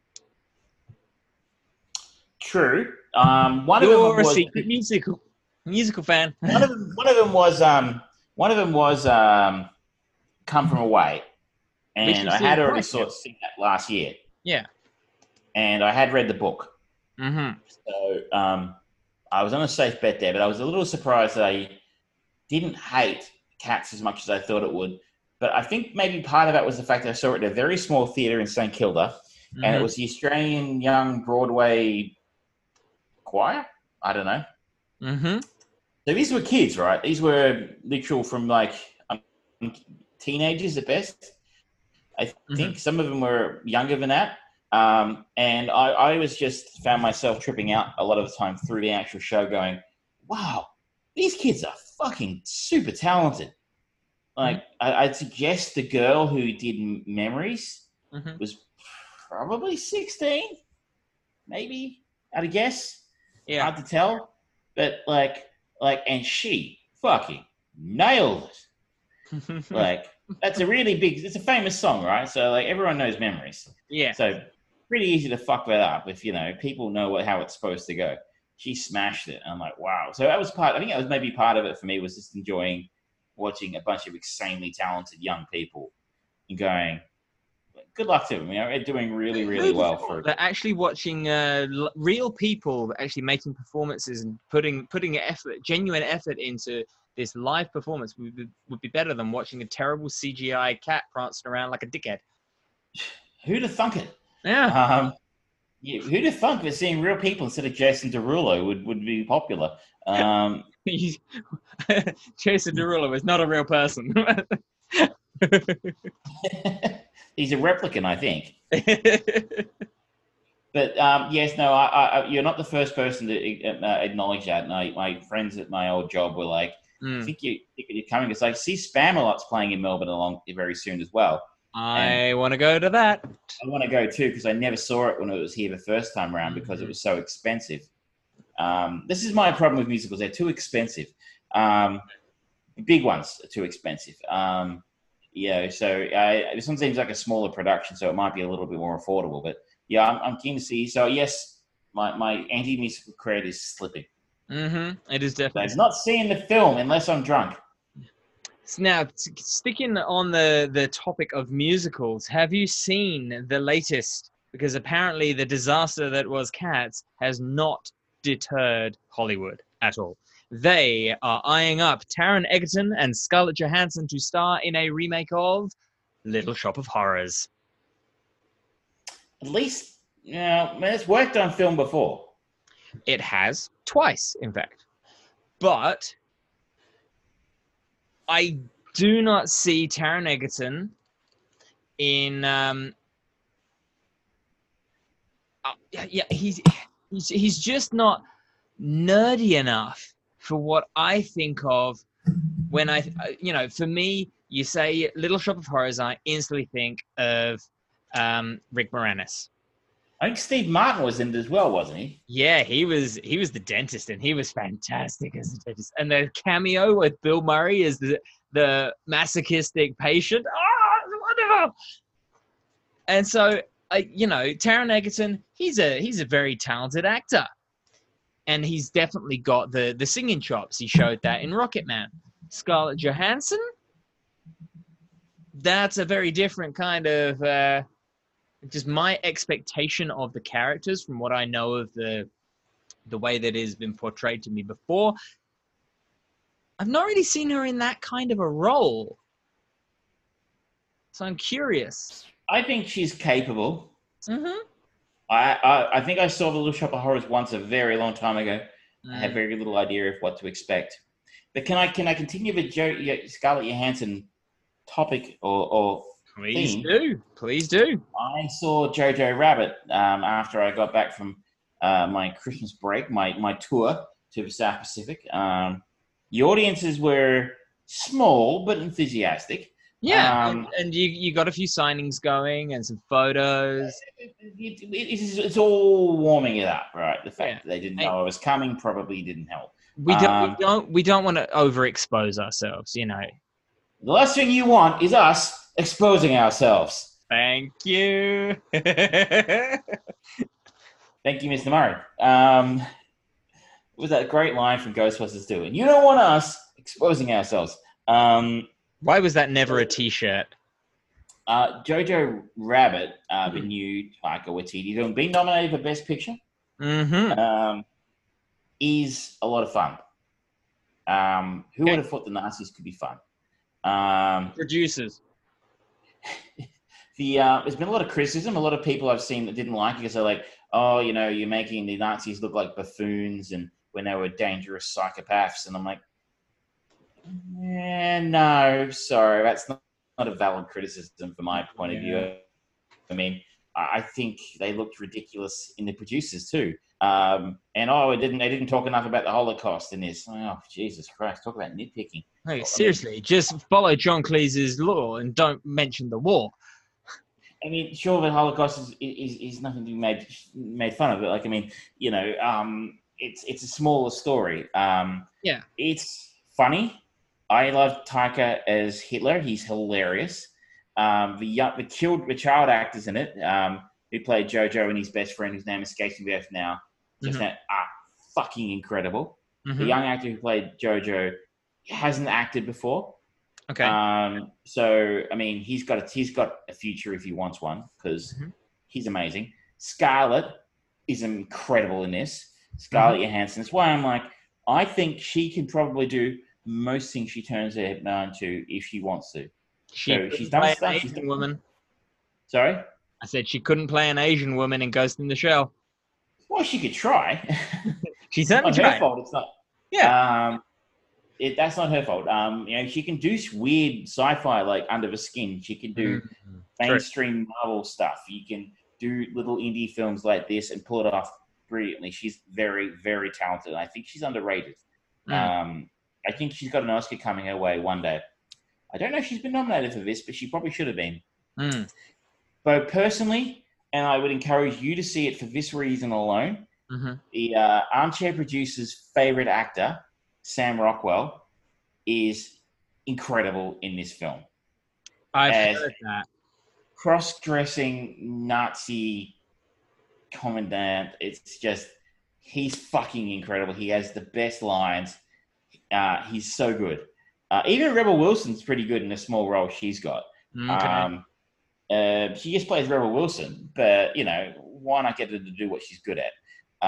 True. One of them You're a was secret musical fan. one of them was Come From Away, and I had already seen that last year. Yeah. And I had read the book. Mm-hmm. So I was on a safe bet there, but I was a little surprised that I didn't hate Cats as much as I thought it would. But I think maybe part of that was the fact that I saw it at a very small theatre in St Kilda, and it was the Australian Young Broadway Choir. I don't know. Mm-hmm. So these were kids, right? These were literal from like teenagers at best. I think some of them were younger than that. And I was just found myself tripping out a lot of the time through the actual show going, wow, these kids are fucking super talented. Like, I'd suggest the girl who did Memories was probably 16, maybe, I'd guess. Yeah. Hard to tell. But, and she fucking nailed it. Like, that's a really big, it's a famous song, right? So, like, everyone knows Memories. Yeah. So, pretty easy to fuck that up if, people know how it's supposed to go. She smashed it. I'm like, wow. So, that was I think that was maybe part of it for me, was just enjoying watching a bunch of insanely talented young people and going, good luck to them. They're doing really, really well. They're actually watching real people actually making performances and putting genuine effort into this live performance would be better than watching a terrible CGI cat prancing around like a dickhead. Who'd have thunk it? Yeah. Who'd have thunk that seeing real people instead of Jason Derulo would be popular? Jason Derulo is not a real person. He's a replicant, I think. But yes, no, I, you're not the first person to acknowledge that. My friends at my old job were like, I think you're coming. It's like, see, Spamalot's playing in Melbourne very soon as well. I want to go to that. I want to go too, because I never saw it when it was here the first time around because it was so expensive. This is my problem with musicals. They're too expensive. The big ones are too expensive. So this one seems like a smaller production, so it might be a little bit more affordable. But yeah, I'm keen to see. So yes, my anti-musical cred is slipping. It is definitely. I'm not seeing the film unless I'm drunk. Now, sticking on the topic of musicals, have you seen the latest? Because apparently the disaster that was Cats has not deterred Hollywood at all. They are eyeing up Taron Egerton and Scarlett Johansson to star in a remake of Little Shop of Horrors. At least, it's worked on film before. It has, twice, in fact. But I do not see Taron Egerton in... he's just not nerdy enough for what I think of when for me, you say Little Shop of Horrors, I instantly think of Rick Moranis. I think Steve Martin was in it as well, wasn't he? Yeah, he was the dentist, and he was fantastic as the dentist. And the cameo with Bill Murray as the masochistic patient. Oh, wonderful! And so, Taron Egerton, he's a very talented actor. and he's definitely got the singing chops. He showed that in Rocketman. Scarlett Johansson, that's a very different kind of just my expectation of the characters from what I know of the way that it has been portrayed to me before. I've not really seen her in that kind of a role. So I'm curious. I think she's capable. Mm-hmm. I think I saw The Little Shop of Horrors once a very long time ago. I had Mm. very little idea of what to expect. But can I continue with Scarlett Johansson topic or Please theme? do. Please do. I saw Jojo Rabbit after I got back from my Christmas break, my tour to the South Pacific. The audiences were small but enthusiastic. Yeah, and you got a few signings going and some photos. It's all warming it up, right? The fact that they didn't know I was coming probably didn't help. We don't want to overexpose ourselves, you know. The last thing you want is us exposing ourselves. Thank you. Thank you, Mr. Murray. It was that great line from Ghostbusters 2. And you don't want us exposing ourselves. Why was that never a T-shirt? Jojo Rabbit, the new Taika Waititi, being nominated for Best Picture, is a lot of fun. Who would have thought the Nazis could be fun? Producers. There's been a lot of criticism. A lot of people I've seen that didn't like it because they're like, oh, you know, you're making the Nazis look like buffoons and when they were dangerous psychopaths. And I'm like, no, sorry, that's not a valid criticism from my point of view. I mean, I think they looked ridiculous in the producers too. And they didn't talk enough about the Holocaust in this. Oh, Jesus Christ, talk about nitpicking. Hey, seriously, just follow John Cleese's law and don't mention the war. I mean, sure, the Holocaust is nothing to be made fun of. But like, I mean, you know, it's a smaller story. It's funny. I love Taika as Hitler. He's hilarious. The child actors in it, who played Jojo and his best friend, whose name escapes me now, just are fucking incredible. The young actor who played Jojo hasn't acted before. Okay. So I mean, he's got a future if he wants one because he's amazing. Scarlett is incredible in this. Scarlett Johansson. That's why I'm like, I think she can probably do most things she turns her mind to if she wants to. She's done stuff. Asian woman. Sorry? I said she couldn't play an Asian woman in Ghost in the Shell. Well, she could try. She certainly it's not tried. her fault. It's not. Yeah. That's not her fault. You know, she can do weird sci-fi like Under the Skin. She can do mainstream Marvel stuff. You can do little indie films like this and pull it off brilliantly. She's very, very talented. I think she's underrated. I think she's got an Oscar coming her way one day. I don't know if she's been nominated for this, but she probably should have been. But personally, and I would encourage you to see it for this reason alone, the Armchair Producer's favorite actor, Sam Rockwell, is incredible in this film. I've heard that. Cross-dressing Nazi commandant. It's just, he's fucking incredible. He has the best lines. He's so good. Even Rebel Wilson's pretty good in a small role she's got. She just plays Rebel Wilson, but, you know, why not get her to do what she's good at?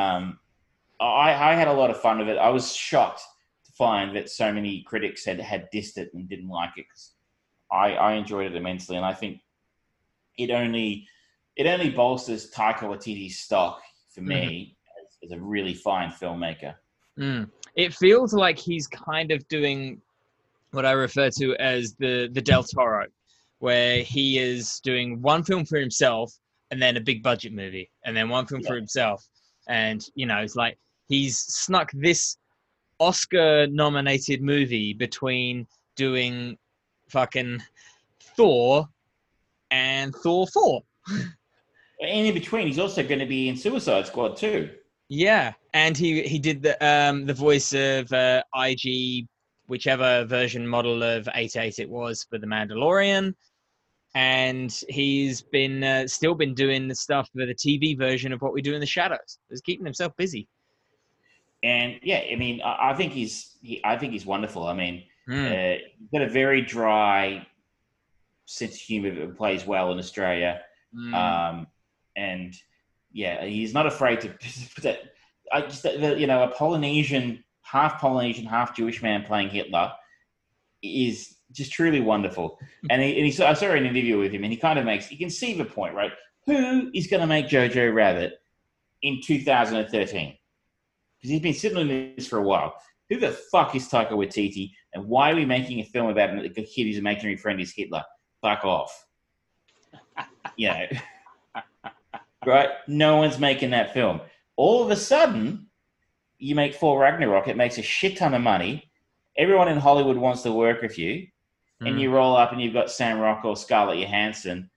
I had a lot of fun with it. I was shocked to find that so many critics had dissed it and didn't like it. 'Cause I enjoyed it immensely, and I think it only bolsters Taika Waititi's stock for me as a really fine filmmaker. It feels like he's kind of doing what I refer to as the Del Toro, where he is doing one film for himself and then a big budget movie, and then one film for himself. And, you know, it's like he's snuck this Oscar-nominated movie between doing fucking Thor and Thor 4. And in between, he's also going to be in Suicide Squad too. Yeah, and he did the voice of IG, whichever version model of 88 it was for The Mandalorian, and he's been still been doing the stuff for the TV version of What We Do in the Shadows. He's keeping himself busy. And yeah, I mean, I think I think he's wonderful. I mean, Mm. he's got a very dry sense of humor that plays well in Australia. Mm. Um, and yeah, he's not afraid to put that. I just, a Polynesian, half Jewish man playing Hitler is just truly wonderful. And I saw an interview with him, and he kind of you can see the point, right? Who is going to make Jojo Rabbit in 2013? Because he's been sitting on this for a while. Who the fuck is Taika Waititi, and why are we making a film about a kid whose imaginary friend is Hitler? Fuck off. You know, right? No one's making that film. All of a sudden, you make Thor Ragnarok. It makes a shit ton of money. Everyone in Hollywood wants to work with you, and you roll up and you've got Sam Rockwell, Scarlett Johansson.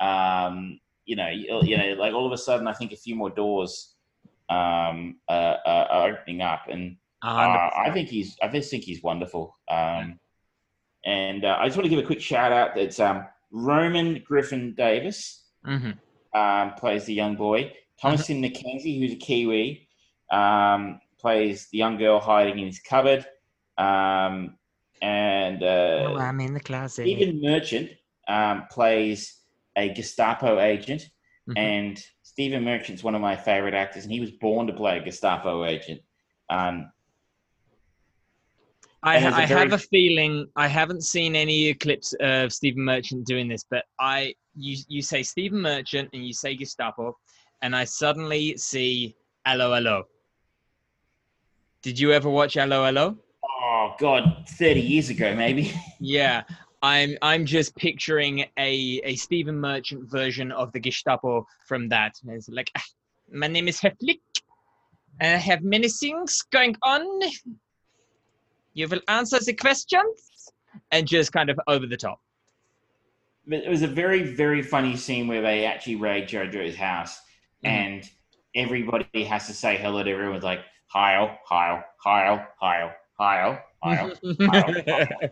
Like all of a sudden, I think a few more doors are opening up, and I just think he's wonderful. And I just want to give a quick shout out. That's Roman Griffin Davis plays the young boy. Thomasin McKenzie, who's a Kiwi, plays the young girl hiding in his cupboard. I'm in the closet. Stephen Merchant plays a Gestapo agent, and Stephen Merchant's one of my favorite actors, and he was born to play a Gestapo agent. I have a feeling I haven't seen any clips of Stephen Merchant doing this, but you say Stephen Merchant and you say Gestapo, and I suddenly see Allo Allo. Did you ever watch Allo Allo? Oh God, 30 years ago maybe. Yeah, I'm just picturing a Stephen Merchant version of the Gestapo from that. It's like, my name is Heflik, and I have many things going on. You will answer the questions, and just kind of over the top. It was a very, very funny scene where they actually raid Jojo's house, and everybody has to say hello to everyone with like, Heil, Heil, Heil, Heil, Heil, Heil, Heil.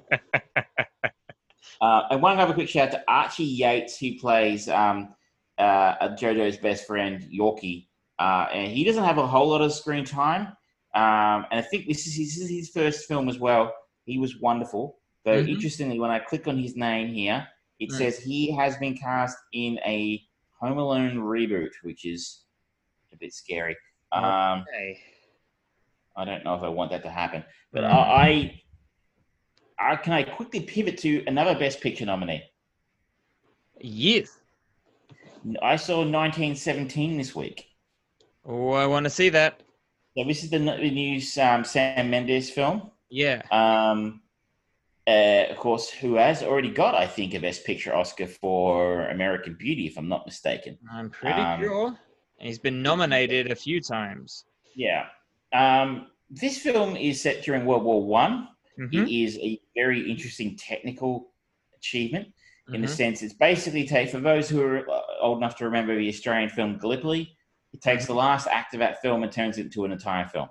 I want to have a quick shout out to Archie Yates, who plays Jojo's best friend, Yorkie. And he doesn't have a whole lot of screen time. And I think this is his first film as well. He was wonderful. Though, interestingly, when I click on his name here, it says he has been cast in a Home Alone reboot, which is a bit scary. Okay. I don't know if I want that to happen. But can I quickly pivot to another Best Picture nominee? Yes. I saw 1917 this week. Oh, I want to see that. So this is the new Sam Mendes film. Yeah. Of course, who has already got, I think, a Best Picture Oscar for American Beauty, if I'm not mistaken. I'm pretty sure. He's been nominated a few times. Yeah. This film is set during World War One. It is a very interesting technical achievement in the sense it's basically for those who are old enough to remember the Australian film Gallipoli, it takes the last act of that film and turns it into an entire film.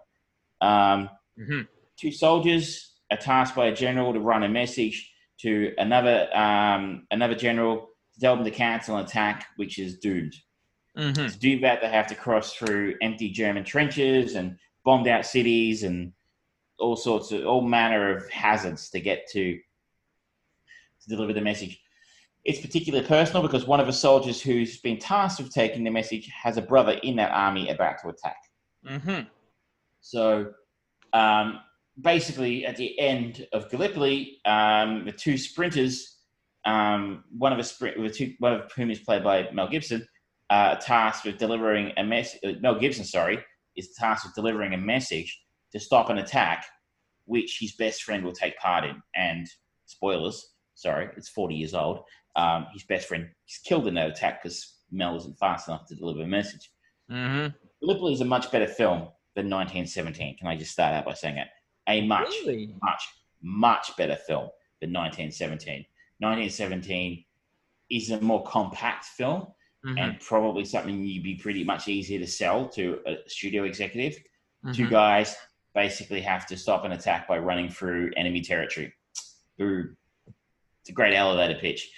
Two soldiers are tasked by a general to run a message to another general to tell them to cancel an attack, which is doomed. To do that, they have to cross through empty German trenches and bombed out cities and all manner of hazards to get to deliver the message. It's particularly personal because one of the soldiers who's been tasked with taking the message has a brother in that army about to attack. So basically, at the end of Gallipoli, the two sprinters, one of whom is played by Mel Gibson, tasked with delivering a message. Mel Gibson, is tasked with delivering a message to stop an attack, which his best friend will take part in. And spoilers, it's 40 years old. His best friend is killed in that attack because Mel isn't fast enough to deliver a message. Gallipoli is a much better film than 1917. Can I just start out by saying that? A much, much better film than 1917. 1917 is a more compact film and probably something you'd be pretty much easier to sell to a studio executive. Two guys basically have to stop an attack by running through enemy territory. Boom. It's a great elevator pitch.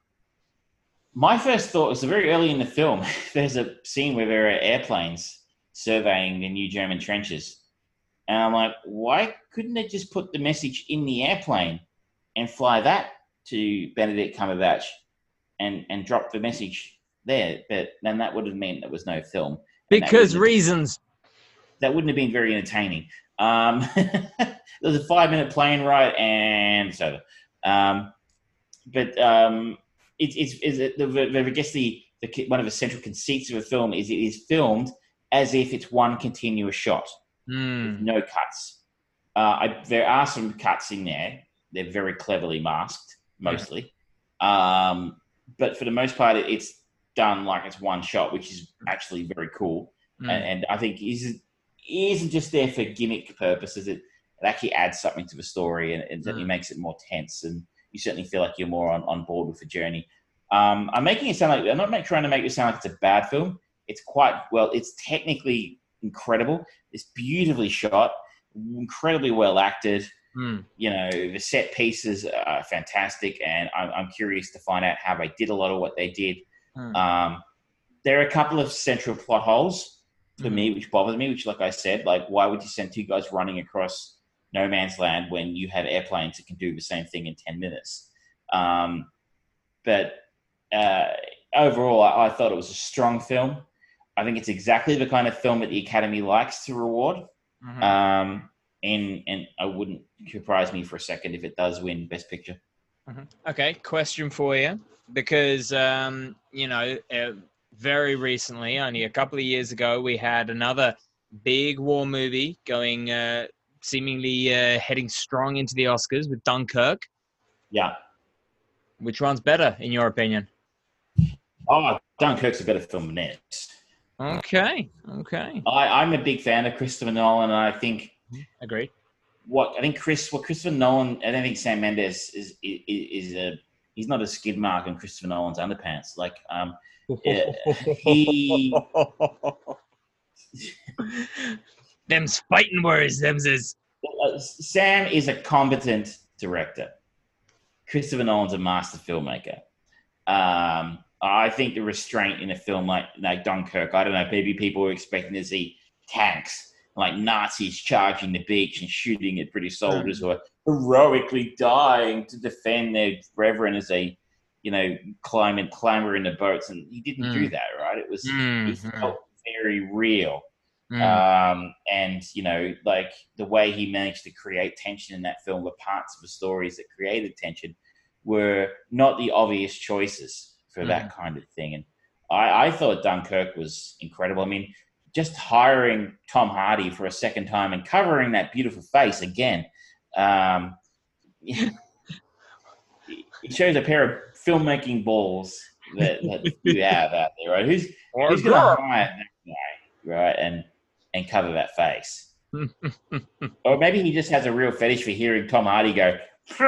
My first thought was very early in the film, there's a scene where there are airplanes surveying the new German trenches. And I'm like, why couldn't they just put the message in the airplane and fly that to Benedict Cumberbatch and drop the message there? But then that would have meant there was no film. Because reasons. That wouldn't have been very entertaining. There was a 5-minute plane ride and it's over. But I guess the one of the central conceits of a film is it is filmed as if it's one continuous shot. No cuts. There are some cuts in there. They're very cleverly masked, mostly. But for the most part, it's done like it's one shot, which is actually very cool. And I think it isn't just there for gimmick purposes. It actually adds something to the story and it certainly makes it more tense. And you certainly feel like you're more on board with the journey. I'm making it sound like I'm not trying to make it sound like it's a bad film. It's it's technically incredible. It's beautifully shot, incredibly well acted. You know, the set pieces are fantastic, and I'm curious to find out how they did a lot of what they did. There are a couple of central plot holes for me, which bothers me, which, like I said, like, why would you send two guys running across no man's land when you have airplanes that can do the same thing in 10 minutes? But overall, I thought it was a strong film. I think it's exactly the kind of film that the Academy likes to reward. And I wouldn't surprise me for a second if it does win Best Picture. Okay, question for you. Because, very recently, only a couple of years ago, we had another big war movie going, seemingly heading strong into the Oscars with Dunkirk. Yeah. Which one's better, in your opinion? Oh, Dunkirk's a better film than this. Okay. I'm a big fan of Christopher Nolan, and I think... Agreed. Christopher Nolan... I don't think Sam Mendes is he's not a skid mark on Christopher Nolan's underpants. Like, he... Them's fighting words, them's is... Sam is a competent director. Christopher Nolan's a master filmmaker. I think the restraint in a film like Dunkirk, I don't know, maybe people were expecting to see tanks, like Nazis charging the beach and shooting at British soldiers who are heroically dying to defend their brethren as they, clamber in the boats. And he didn't do that, right? It was, it felt very real. And, like the way he managed to create tension in that film, the parts of the stories that created tension were not the obvious choices for that kind of thing. And I thought Dunkirk was incredible. I mean, just hiring Tom Hardy for a second time and covering that beautiful face again, it shows a pair of filmmaking balls that you have out there, right? Who's going to hire that guy, right, and cover that face? Or maybe he just has a real fetish for hearing Tom Hardy go...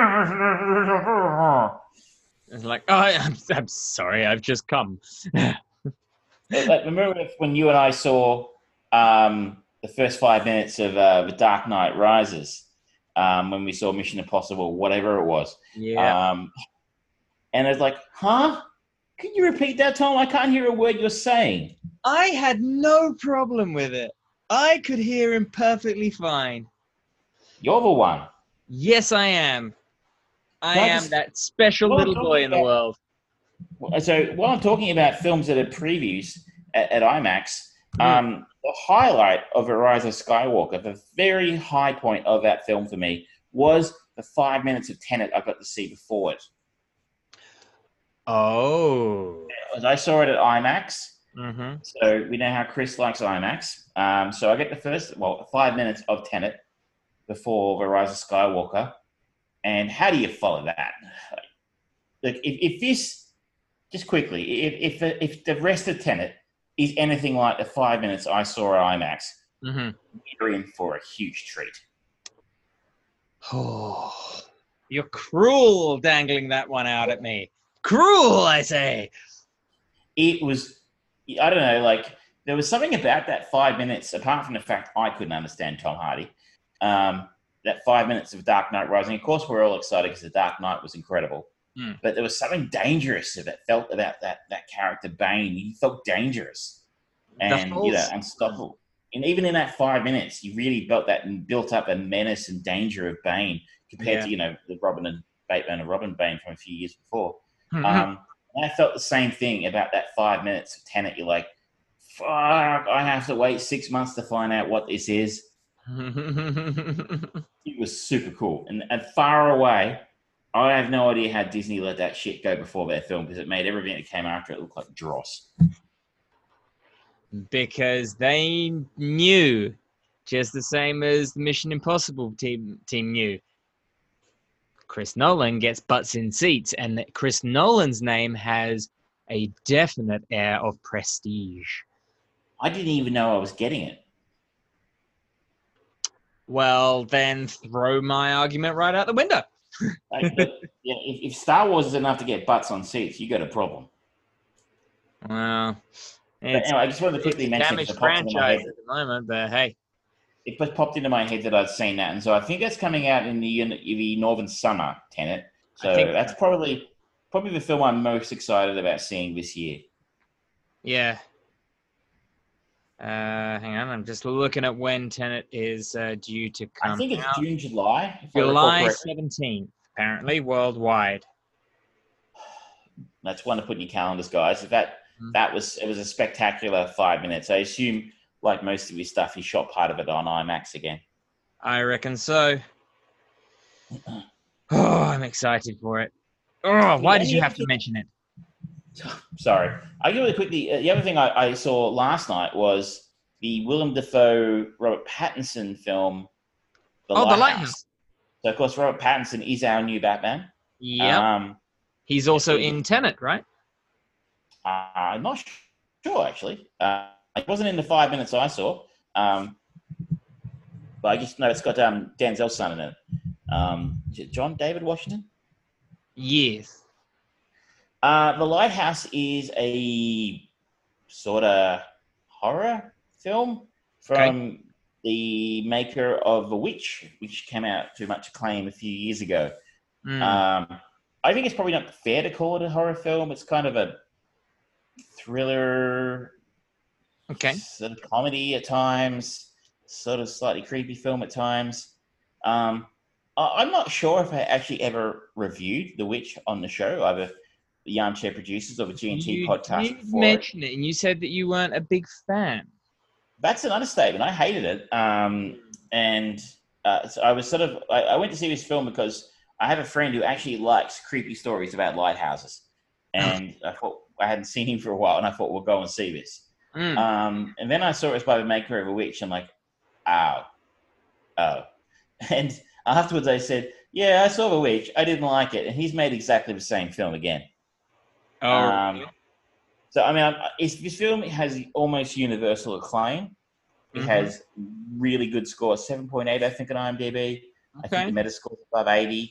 It's like, I'm sorry, I've just come. Like, remember when you and I saw the first 5 minutes of The Dark Knight Rises, when we saw Mission Impossible, whatever it was. Yeah. And it's like, huh? Can you repeat that, Tom? I can't hear a word you're saying. I had no problem with it. I could hear him perfectly fine. You're the one. Yes, I am. I am that special little boy in the world. So while I'm talking about films that are previews at IMAX, the highlight of A Rise of Skywalker, the very high point of that film for me, was the 5 minutes of Tenet I got to see before it. Oh. I saw it at IMAX. So we know how Chris likes IMAX. So I get the first, 5 minutes of Tenet before The Rise of Skywalker. And how do you follow that? Like, if this, just quickly, if the rest of Tenet is anything like the 5 minutes I saw at IMAX, you're in for a huge treat. Oh, you're cruel dangling that one out at me. Cruel, I say. It was, I don't know, like, there was something about that 5 minutes, apart from the fact I couldn't understand Tom Hardy, that 5 minutes of Dark Knight Rising. Of course, we're all excited because The Dark Knight was incredible. But there was something dangerous that felt about that character, Bane. He felt dangerous and, unstoppable. And even in that 5 minutes, you really built up a menace and danger of Bane compared to the Robin Bane from a few years before. And I felt the same thing about that 5 minutes of Tenet. You're like, fuck, I have to wait 6 months to find out what this is. It was super cool. And far away, I have no idea how Disney let that shit go before their film, because it made everything that came after it look like dross. Because they knew, just the same as the Mission Impossible team knew, Chris Nolan gets butts in seats, and that Chris Nolan's name has a definite air of prestige. I didn't even know I was getting it. Well, then throw my argument right out the window. If Star Wars is enough to get butts on seats, you got a problem. Well, anyway, I just wanted to quickly mention damaged franchise at the moment, but hey. It just popped into my head that I'd seen that, and so I think that's coming out in the Northern Summer, Tenet. So that's probably the film I'm most excited about seeing this year. Yeah. Hang on, I'm just looking at when Tenet is due to come out. I think it's June, July. July 17th, apparently, worldwide. That's one to put in your calendars, guys. It was a spectacular 5 minutes. I assume, like most of his stuff, he shot part of it on IMAX again. I reckon so. Oh, I'm excited for it. Oh, why did you have to mention it? Sorry. I'll give it quickly. The other thing I saw last night was the Willem Dafoe, Robert Pattinson film, The Lighthouse. So, of course, Robert Pattinson is our new Batman. Yeah. He's also in Tenet, right? I'm not sure, actually. It wasn't in the 5 minutes I saw. But I just know it's got Denzel's son in it. Is it John David Washington? Yes. The Lighthouse is a sort of horror film from the maker of The Witch, which came out to much acclaim a few years ago. I think it's probably not fair to call it a horror film. It's kind of a thriller, sort of comedy at times, sort of slightly creepy film at times. I'm not sure if I actually ever reviewed The Witch on the show, either the Armchair Producers or the G&T podcast. You mentioned it, and you said that you weren't a big fan. That's an understatement. I hated it. So I was I went to see this film because I have a friend who actually likes creepy stories about lighthouses. And I thought, I hadn't seen him for a while, and I thought, we'll go and see this. And then I saw it was by the maker of The Witch. I'm like, oh. And afterwards I said, yeah, I saw The Witch. I didn't like it. And he's made exactly the same film again. So, I mean, this film has almost universal acclaim. It has really good scores, 7.8, I think, on IMDb. I think the Metascore is above 80.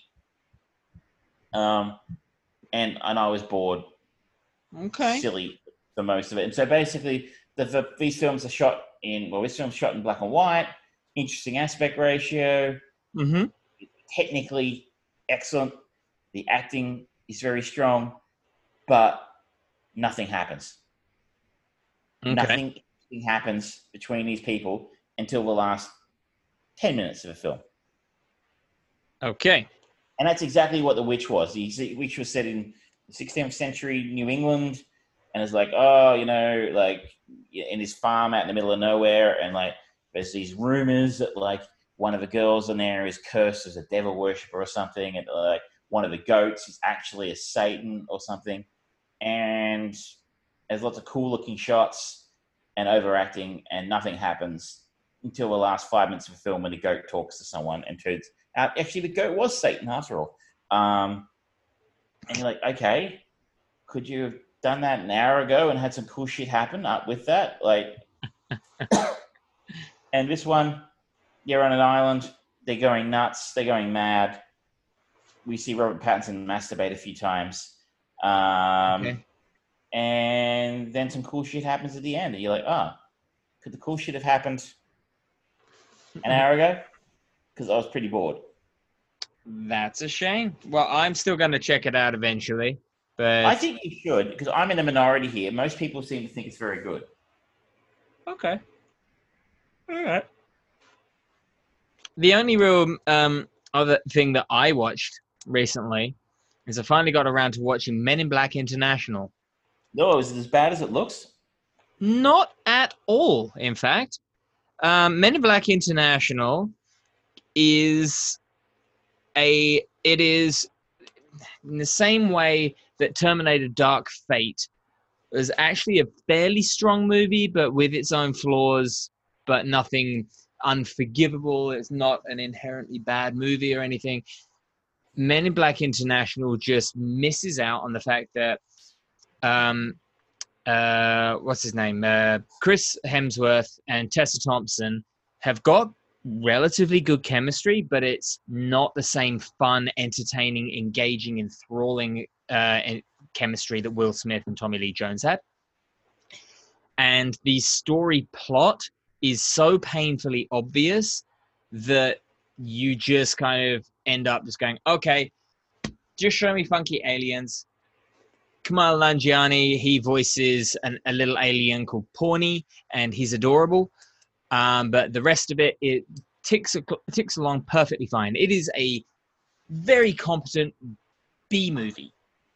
And I was bored. Silly for most of it. And so basically, these films are shot this film's shot in black and white, interesting aspect ratio, technically excellent. The acting is very strong, but nothing happens. Nothing happens between these people until the last 10 minutes of the film. Okay. And that's exactly what The Witch was. The Witch was set in the 16th century New England, and it's like, in this farm out in the middle of nowhere, and like there's these rumors that like one of the girls in there is cursed as a devil worshiper or something, and like one of the goats is actually a Satan or something. And there's lots of cool looking shots and overacting, and nothing happens until the last 5 minutes of the film when the goat talks to someone and turns out actually the goat was Satan after all. And you're like, okay, could you have done that an hour ago and had some cool shit happen up with that? Like, and this one, you're on an island, they're going nuts, they're going mad. We see Robert Pattinson masturbate a few times. And then some cool shit happens at the end. And you're like, could the cool shit have happened an hour ago? Because I was pretty bored. That's a shame. Well, I'm still going to check it out eventually. But I think you should, because I'm in the minority here. Most people seem to think it's very good. Okay. All right. The only real other thing that I watched recently is I finally got around to watching Men in Black International. No, is it as bad as it looks? Not at all, in fact. Men in Black International is it is in the same way that Terminator Dark Fate was actually a fairly strong movie, but with its own flaws, but nothing unforgivable. It's not an inherently bad movie or anything. Men in Black International just misses out on the fact that what's his name? Chris Hemsworth and Tessa Thompson have got relatively good chemistry, but it's not the same fun, entertaining, engaging, enthralling chemistry that Will Smith and Tommy Lee Jones had. And the story plot is so painfully obvious that you just kind of end up just going, okay, just show me funky aliens. Kumail Nanjiani, he voices a little alien called Pawnee, and he's adorable. But the rest of it, it ticks along perfectly fine. It is a very competent B movie.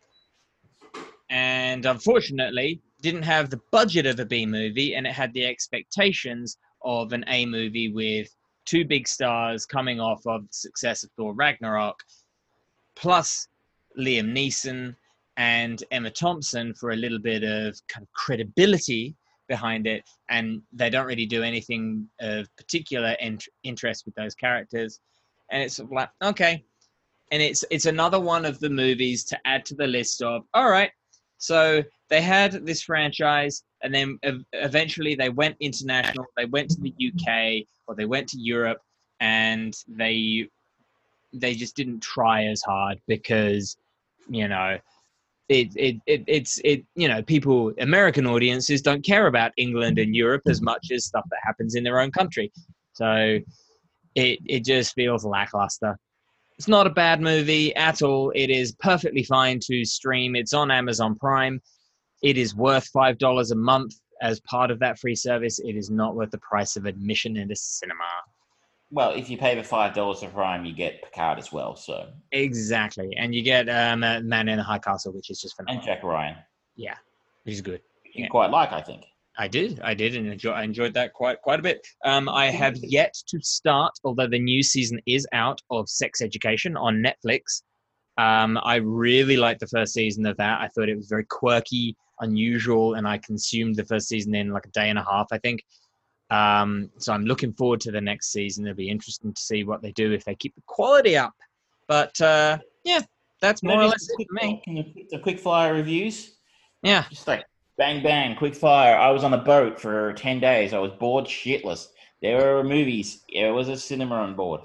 And unfortunately, didn't have the budget of a B movie, and it had the expectations of an A movie with two big stars coming off of the success of Thor Ragnarok, plus Liam Neeson and Emma Thompson for a little bit of kind of credibility behind it, and they don't really do anything of particular interest with those characters. And it's sort of like, okay. And it's another one of the movies to add to the list of, all right, so they had this franchise, and then eventually they went international. They went to the UK or they went to Europe, and they just didn't try as hard because, you know, it's you know, people, American audiences don't care about England and Europe as much as stuff that happens in their own country. So it just feels lackluster. It's not a bad movie at all. It is perfectly fine to stream. It's on Amazon Prime. It is worth $5 a month as part of that free service. It is not worth the price of admission into cinema. Well, if you pay the $5 for Prime, you get Picard as well. So exactly, and you get Man in the High Castle, which is just phenomenal. And Jack Ryan. Yeah, which is good. You quite like, I think. I did, and I enjoyed that quite a bit. I have yet to start, although the new season is out, of Sex Education on Netflix. I really liked the first season of that. I thought it was very quirky, unusual, and I consumed the first season in like a day and a half, I think. So I'm looking forward to the next season. It'll be interesting to see what they do if they keep the quality up. But yeah, that's more or less it for me. The quick fire reviews. Yeah. Just like bang, bang, quick fire. I was on a boat for 10 days. I was bored shitless. There were movies. There was a cinema on board.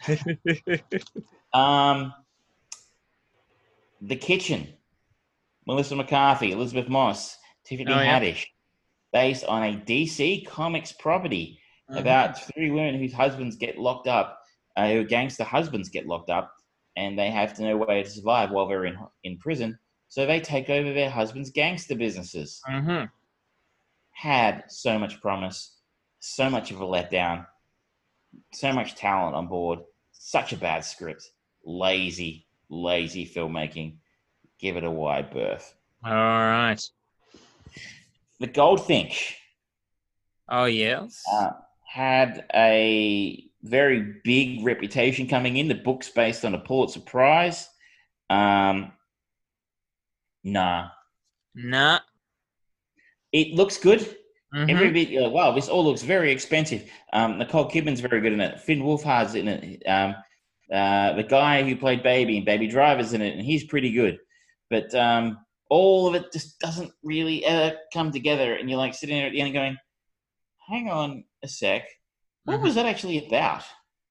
The Kitchen. Melissa McCarthy, Elizabeth Moss, Tiffany Haddish. Based on a DC Comics property about three women whose husbands get locked up, who gangster husbands get locked up, and they have no way to survive while they're in prison. So they take over their husbands' gangster businesses. Had so much promise, so much of a letdown, so much talent on board, such a bad script, lazy filmmaking. Give it a wide berth. All right. The Goldfinch. Oh, yes. Had a very big reputation coming in. The book's based on a Pulitzer Prize. Nah. It looks good. Every bit, wow, this all looks very expensive. Nicole Kidman's very good in it. Finn Wolfhard's in it. The guy who played Baby in Baby Driver's in it, and he's pretty good. But all of it just doesn't really come together, and you're like sitting there at the end going, hang on a sec, what was that actually about?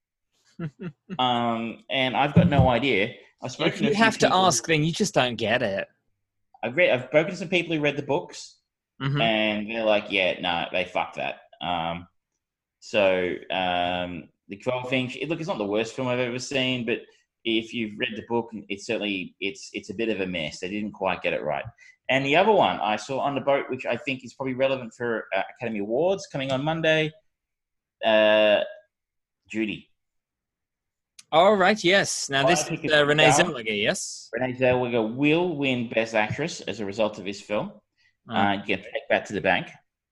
And I've got no idea. If you have to ask, then you just don't get it. I've spoken to some people who read the books, and they're like, yeah, no, they fucked that. The Goldfinch, look, it's not the worst film I've ever seen, but if you've read the book, it's certainly it's a bit of a mess. They didn't quite get it right. And the other one I saw on the boat, which I think is probably relevant for Academy Awards coming on Monday, Judy. All right, yes. Now, this Biopic is of Renee Zellweger. Zellweger, yes? Renee Zellweger will win Best Actress as a result of this film. You can take that to the bank.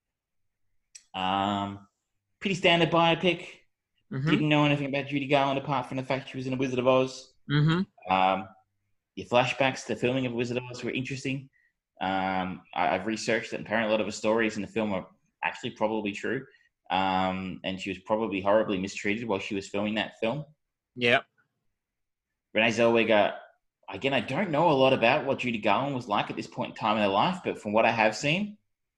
Pretty standard biopic. Mm-hmm. Didn't know anything about Judy Garland apart from the fact she was in A Wizard of Oz. Mm-hmm. Your flashbacks to the filming of Wizard of Oz were interesting. I've researched that apparently a lot of the stories in the film are actually probably true. And she was probably horribly mistreated while she was filming that film. Yeah. Renee Zellweger, again, I don't know a lot about what Judy Garland was like at this point in time in her life, but from what I have seen,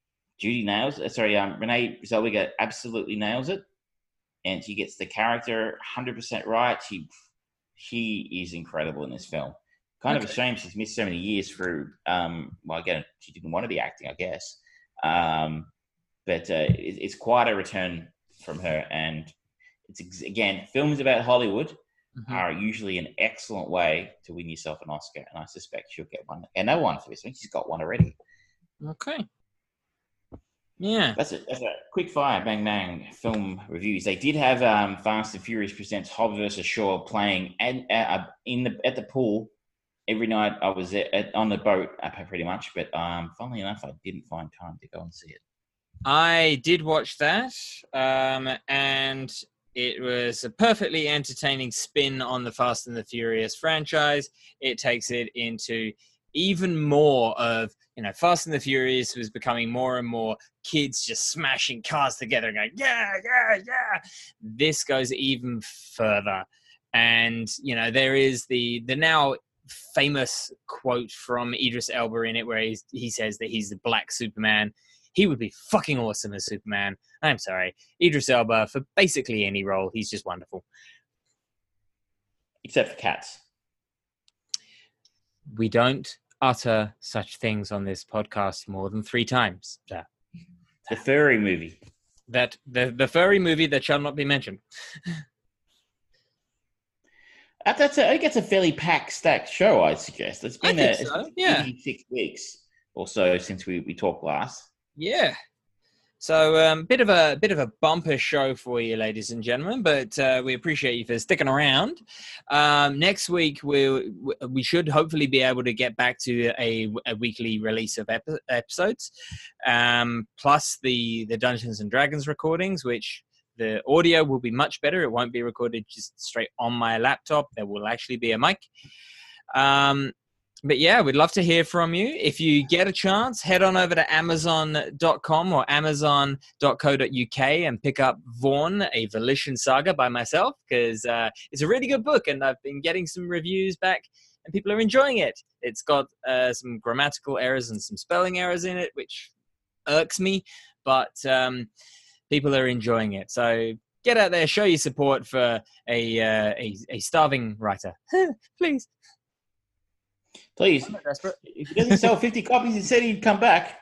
Renee Zellweger absolutely nails it. And she gets the character 100% right. She is incredible in this film. Kind of a shame she's missed so many years through, again, she didn't want to be acting, I guess. But it's quite a return from her. And it's, again, films about Hollywood are usually an excellent way to win yourself an Oscar. And I suspect she'll get one. And no one for this one. She's got one already. Okay. Yeah. That's a quick fire, bang, bang film reviews. They did have Fast and Furious Presents Hobbs vs. Shaw playing at the pool every night. I was on the boat, pretty much. But funnily enough, I didn't find time to go and see it. I did watch that, and it was a perfectly entertaining spin on the Fast and the Furious franchise. It takes it into even more of, Fast and the Furious was becoming more and more kids just smashing cars together and going, yeah, yeah, yeah. This goes even further. And, there is the now famous quote from Idris Elba in it where he says that he's the Black Superman. He would be fucking awesome as Superman. I'm sorry. Idris Elba, for basically any role, he's just wonderful. Except for Cats. We don't utter such things on this podcast more than 3 times. The furry movie. That the furry movie that shall not be mentioned. I think it's a fairly stacked show, I'd suggest. It's been 6 weeks or so since we talked last. Yeah. So bit of a bumper show for you, ladies and gentlemen, but we appreciate you for sticking around. Next week we should hopefully be able to get back to a weekly release of episodes, plus the Dungeons and Dragons recordings, which the audio will be much better. It won't be recorded just straight on my laptop. There will actually be a mic. But yeah, we'd love to hear from you. If you get a chance, head on over to Amazon.com or Amazon.co.uk and pick up Vaughn, A Volition Saga by myself, because it's a really good book and I've been getting some reviews back and people are enjoying it. It's got some grammatical errors and some spelling errors in it, which irks me, but people are enjoying it. So get out there, show your support for a starving writer. Please. Please. If he doesn't sell 50 copies, he said he'd come back.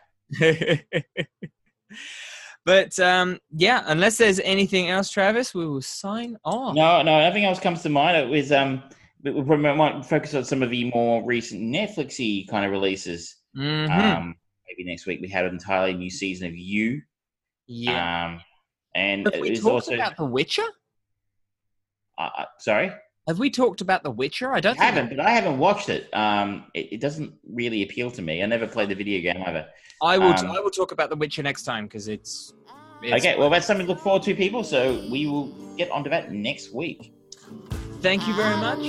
But, unless there's anything else, Travis, we will sign off. No, nothing else comes to mind. It was, we might focus on some of the more recent Netflix-y kind of releases. Mm-hmm. Maybe next week we had an entirely new season of You. Yeah. And have we talked about The Witcher? Sorry? Have we talked about The Witcher? I haven't watched it. It doesn't really appeal to me. I never played the video game either. I will talk about The Witcher next time because it's okay. Well, that's something to look forward to, people. So we will get onto that next week. Thank you very much.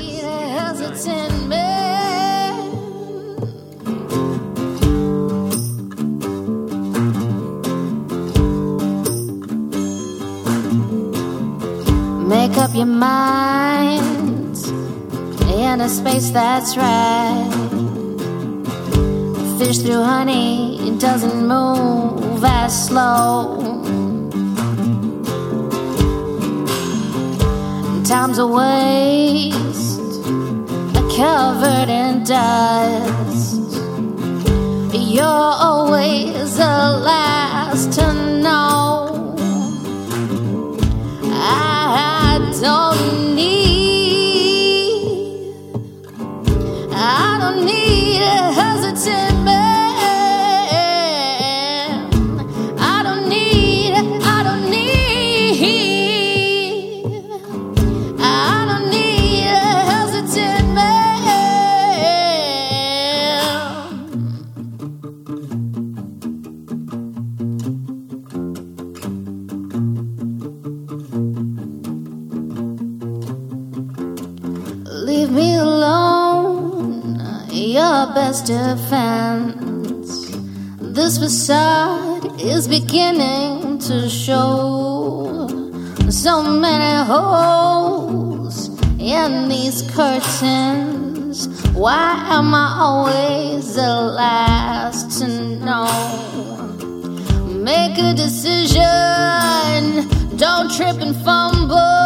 Make up your mind in a space that's right. Fish through honey, it doesn't move as slow. Time's a waste, covered in dust. You're always the last to know. I don't need a hesitant man. I don't need best defense. This facade is beginning to show so many holes in these curtains. Why am I always the last to know? Make a decision, don't trip and fumble.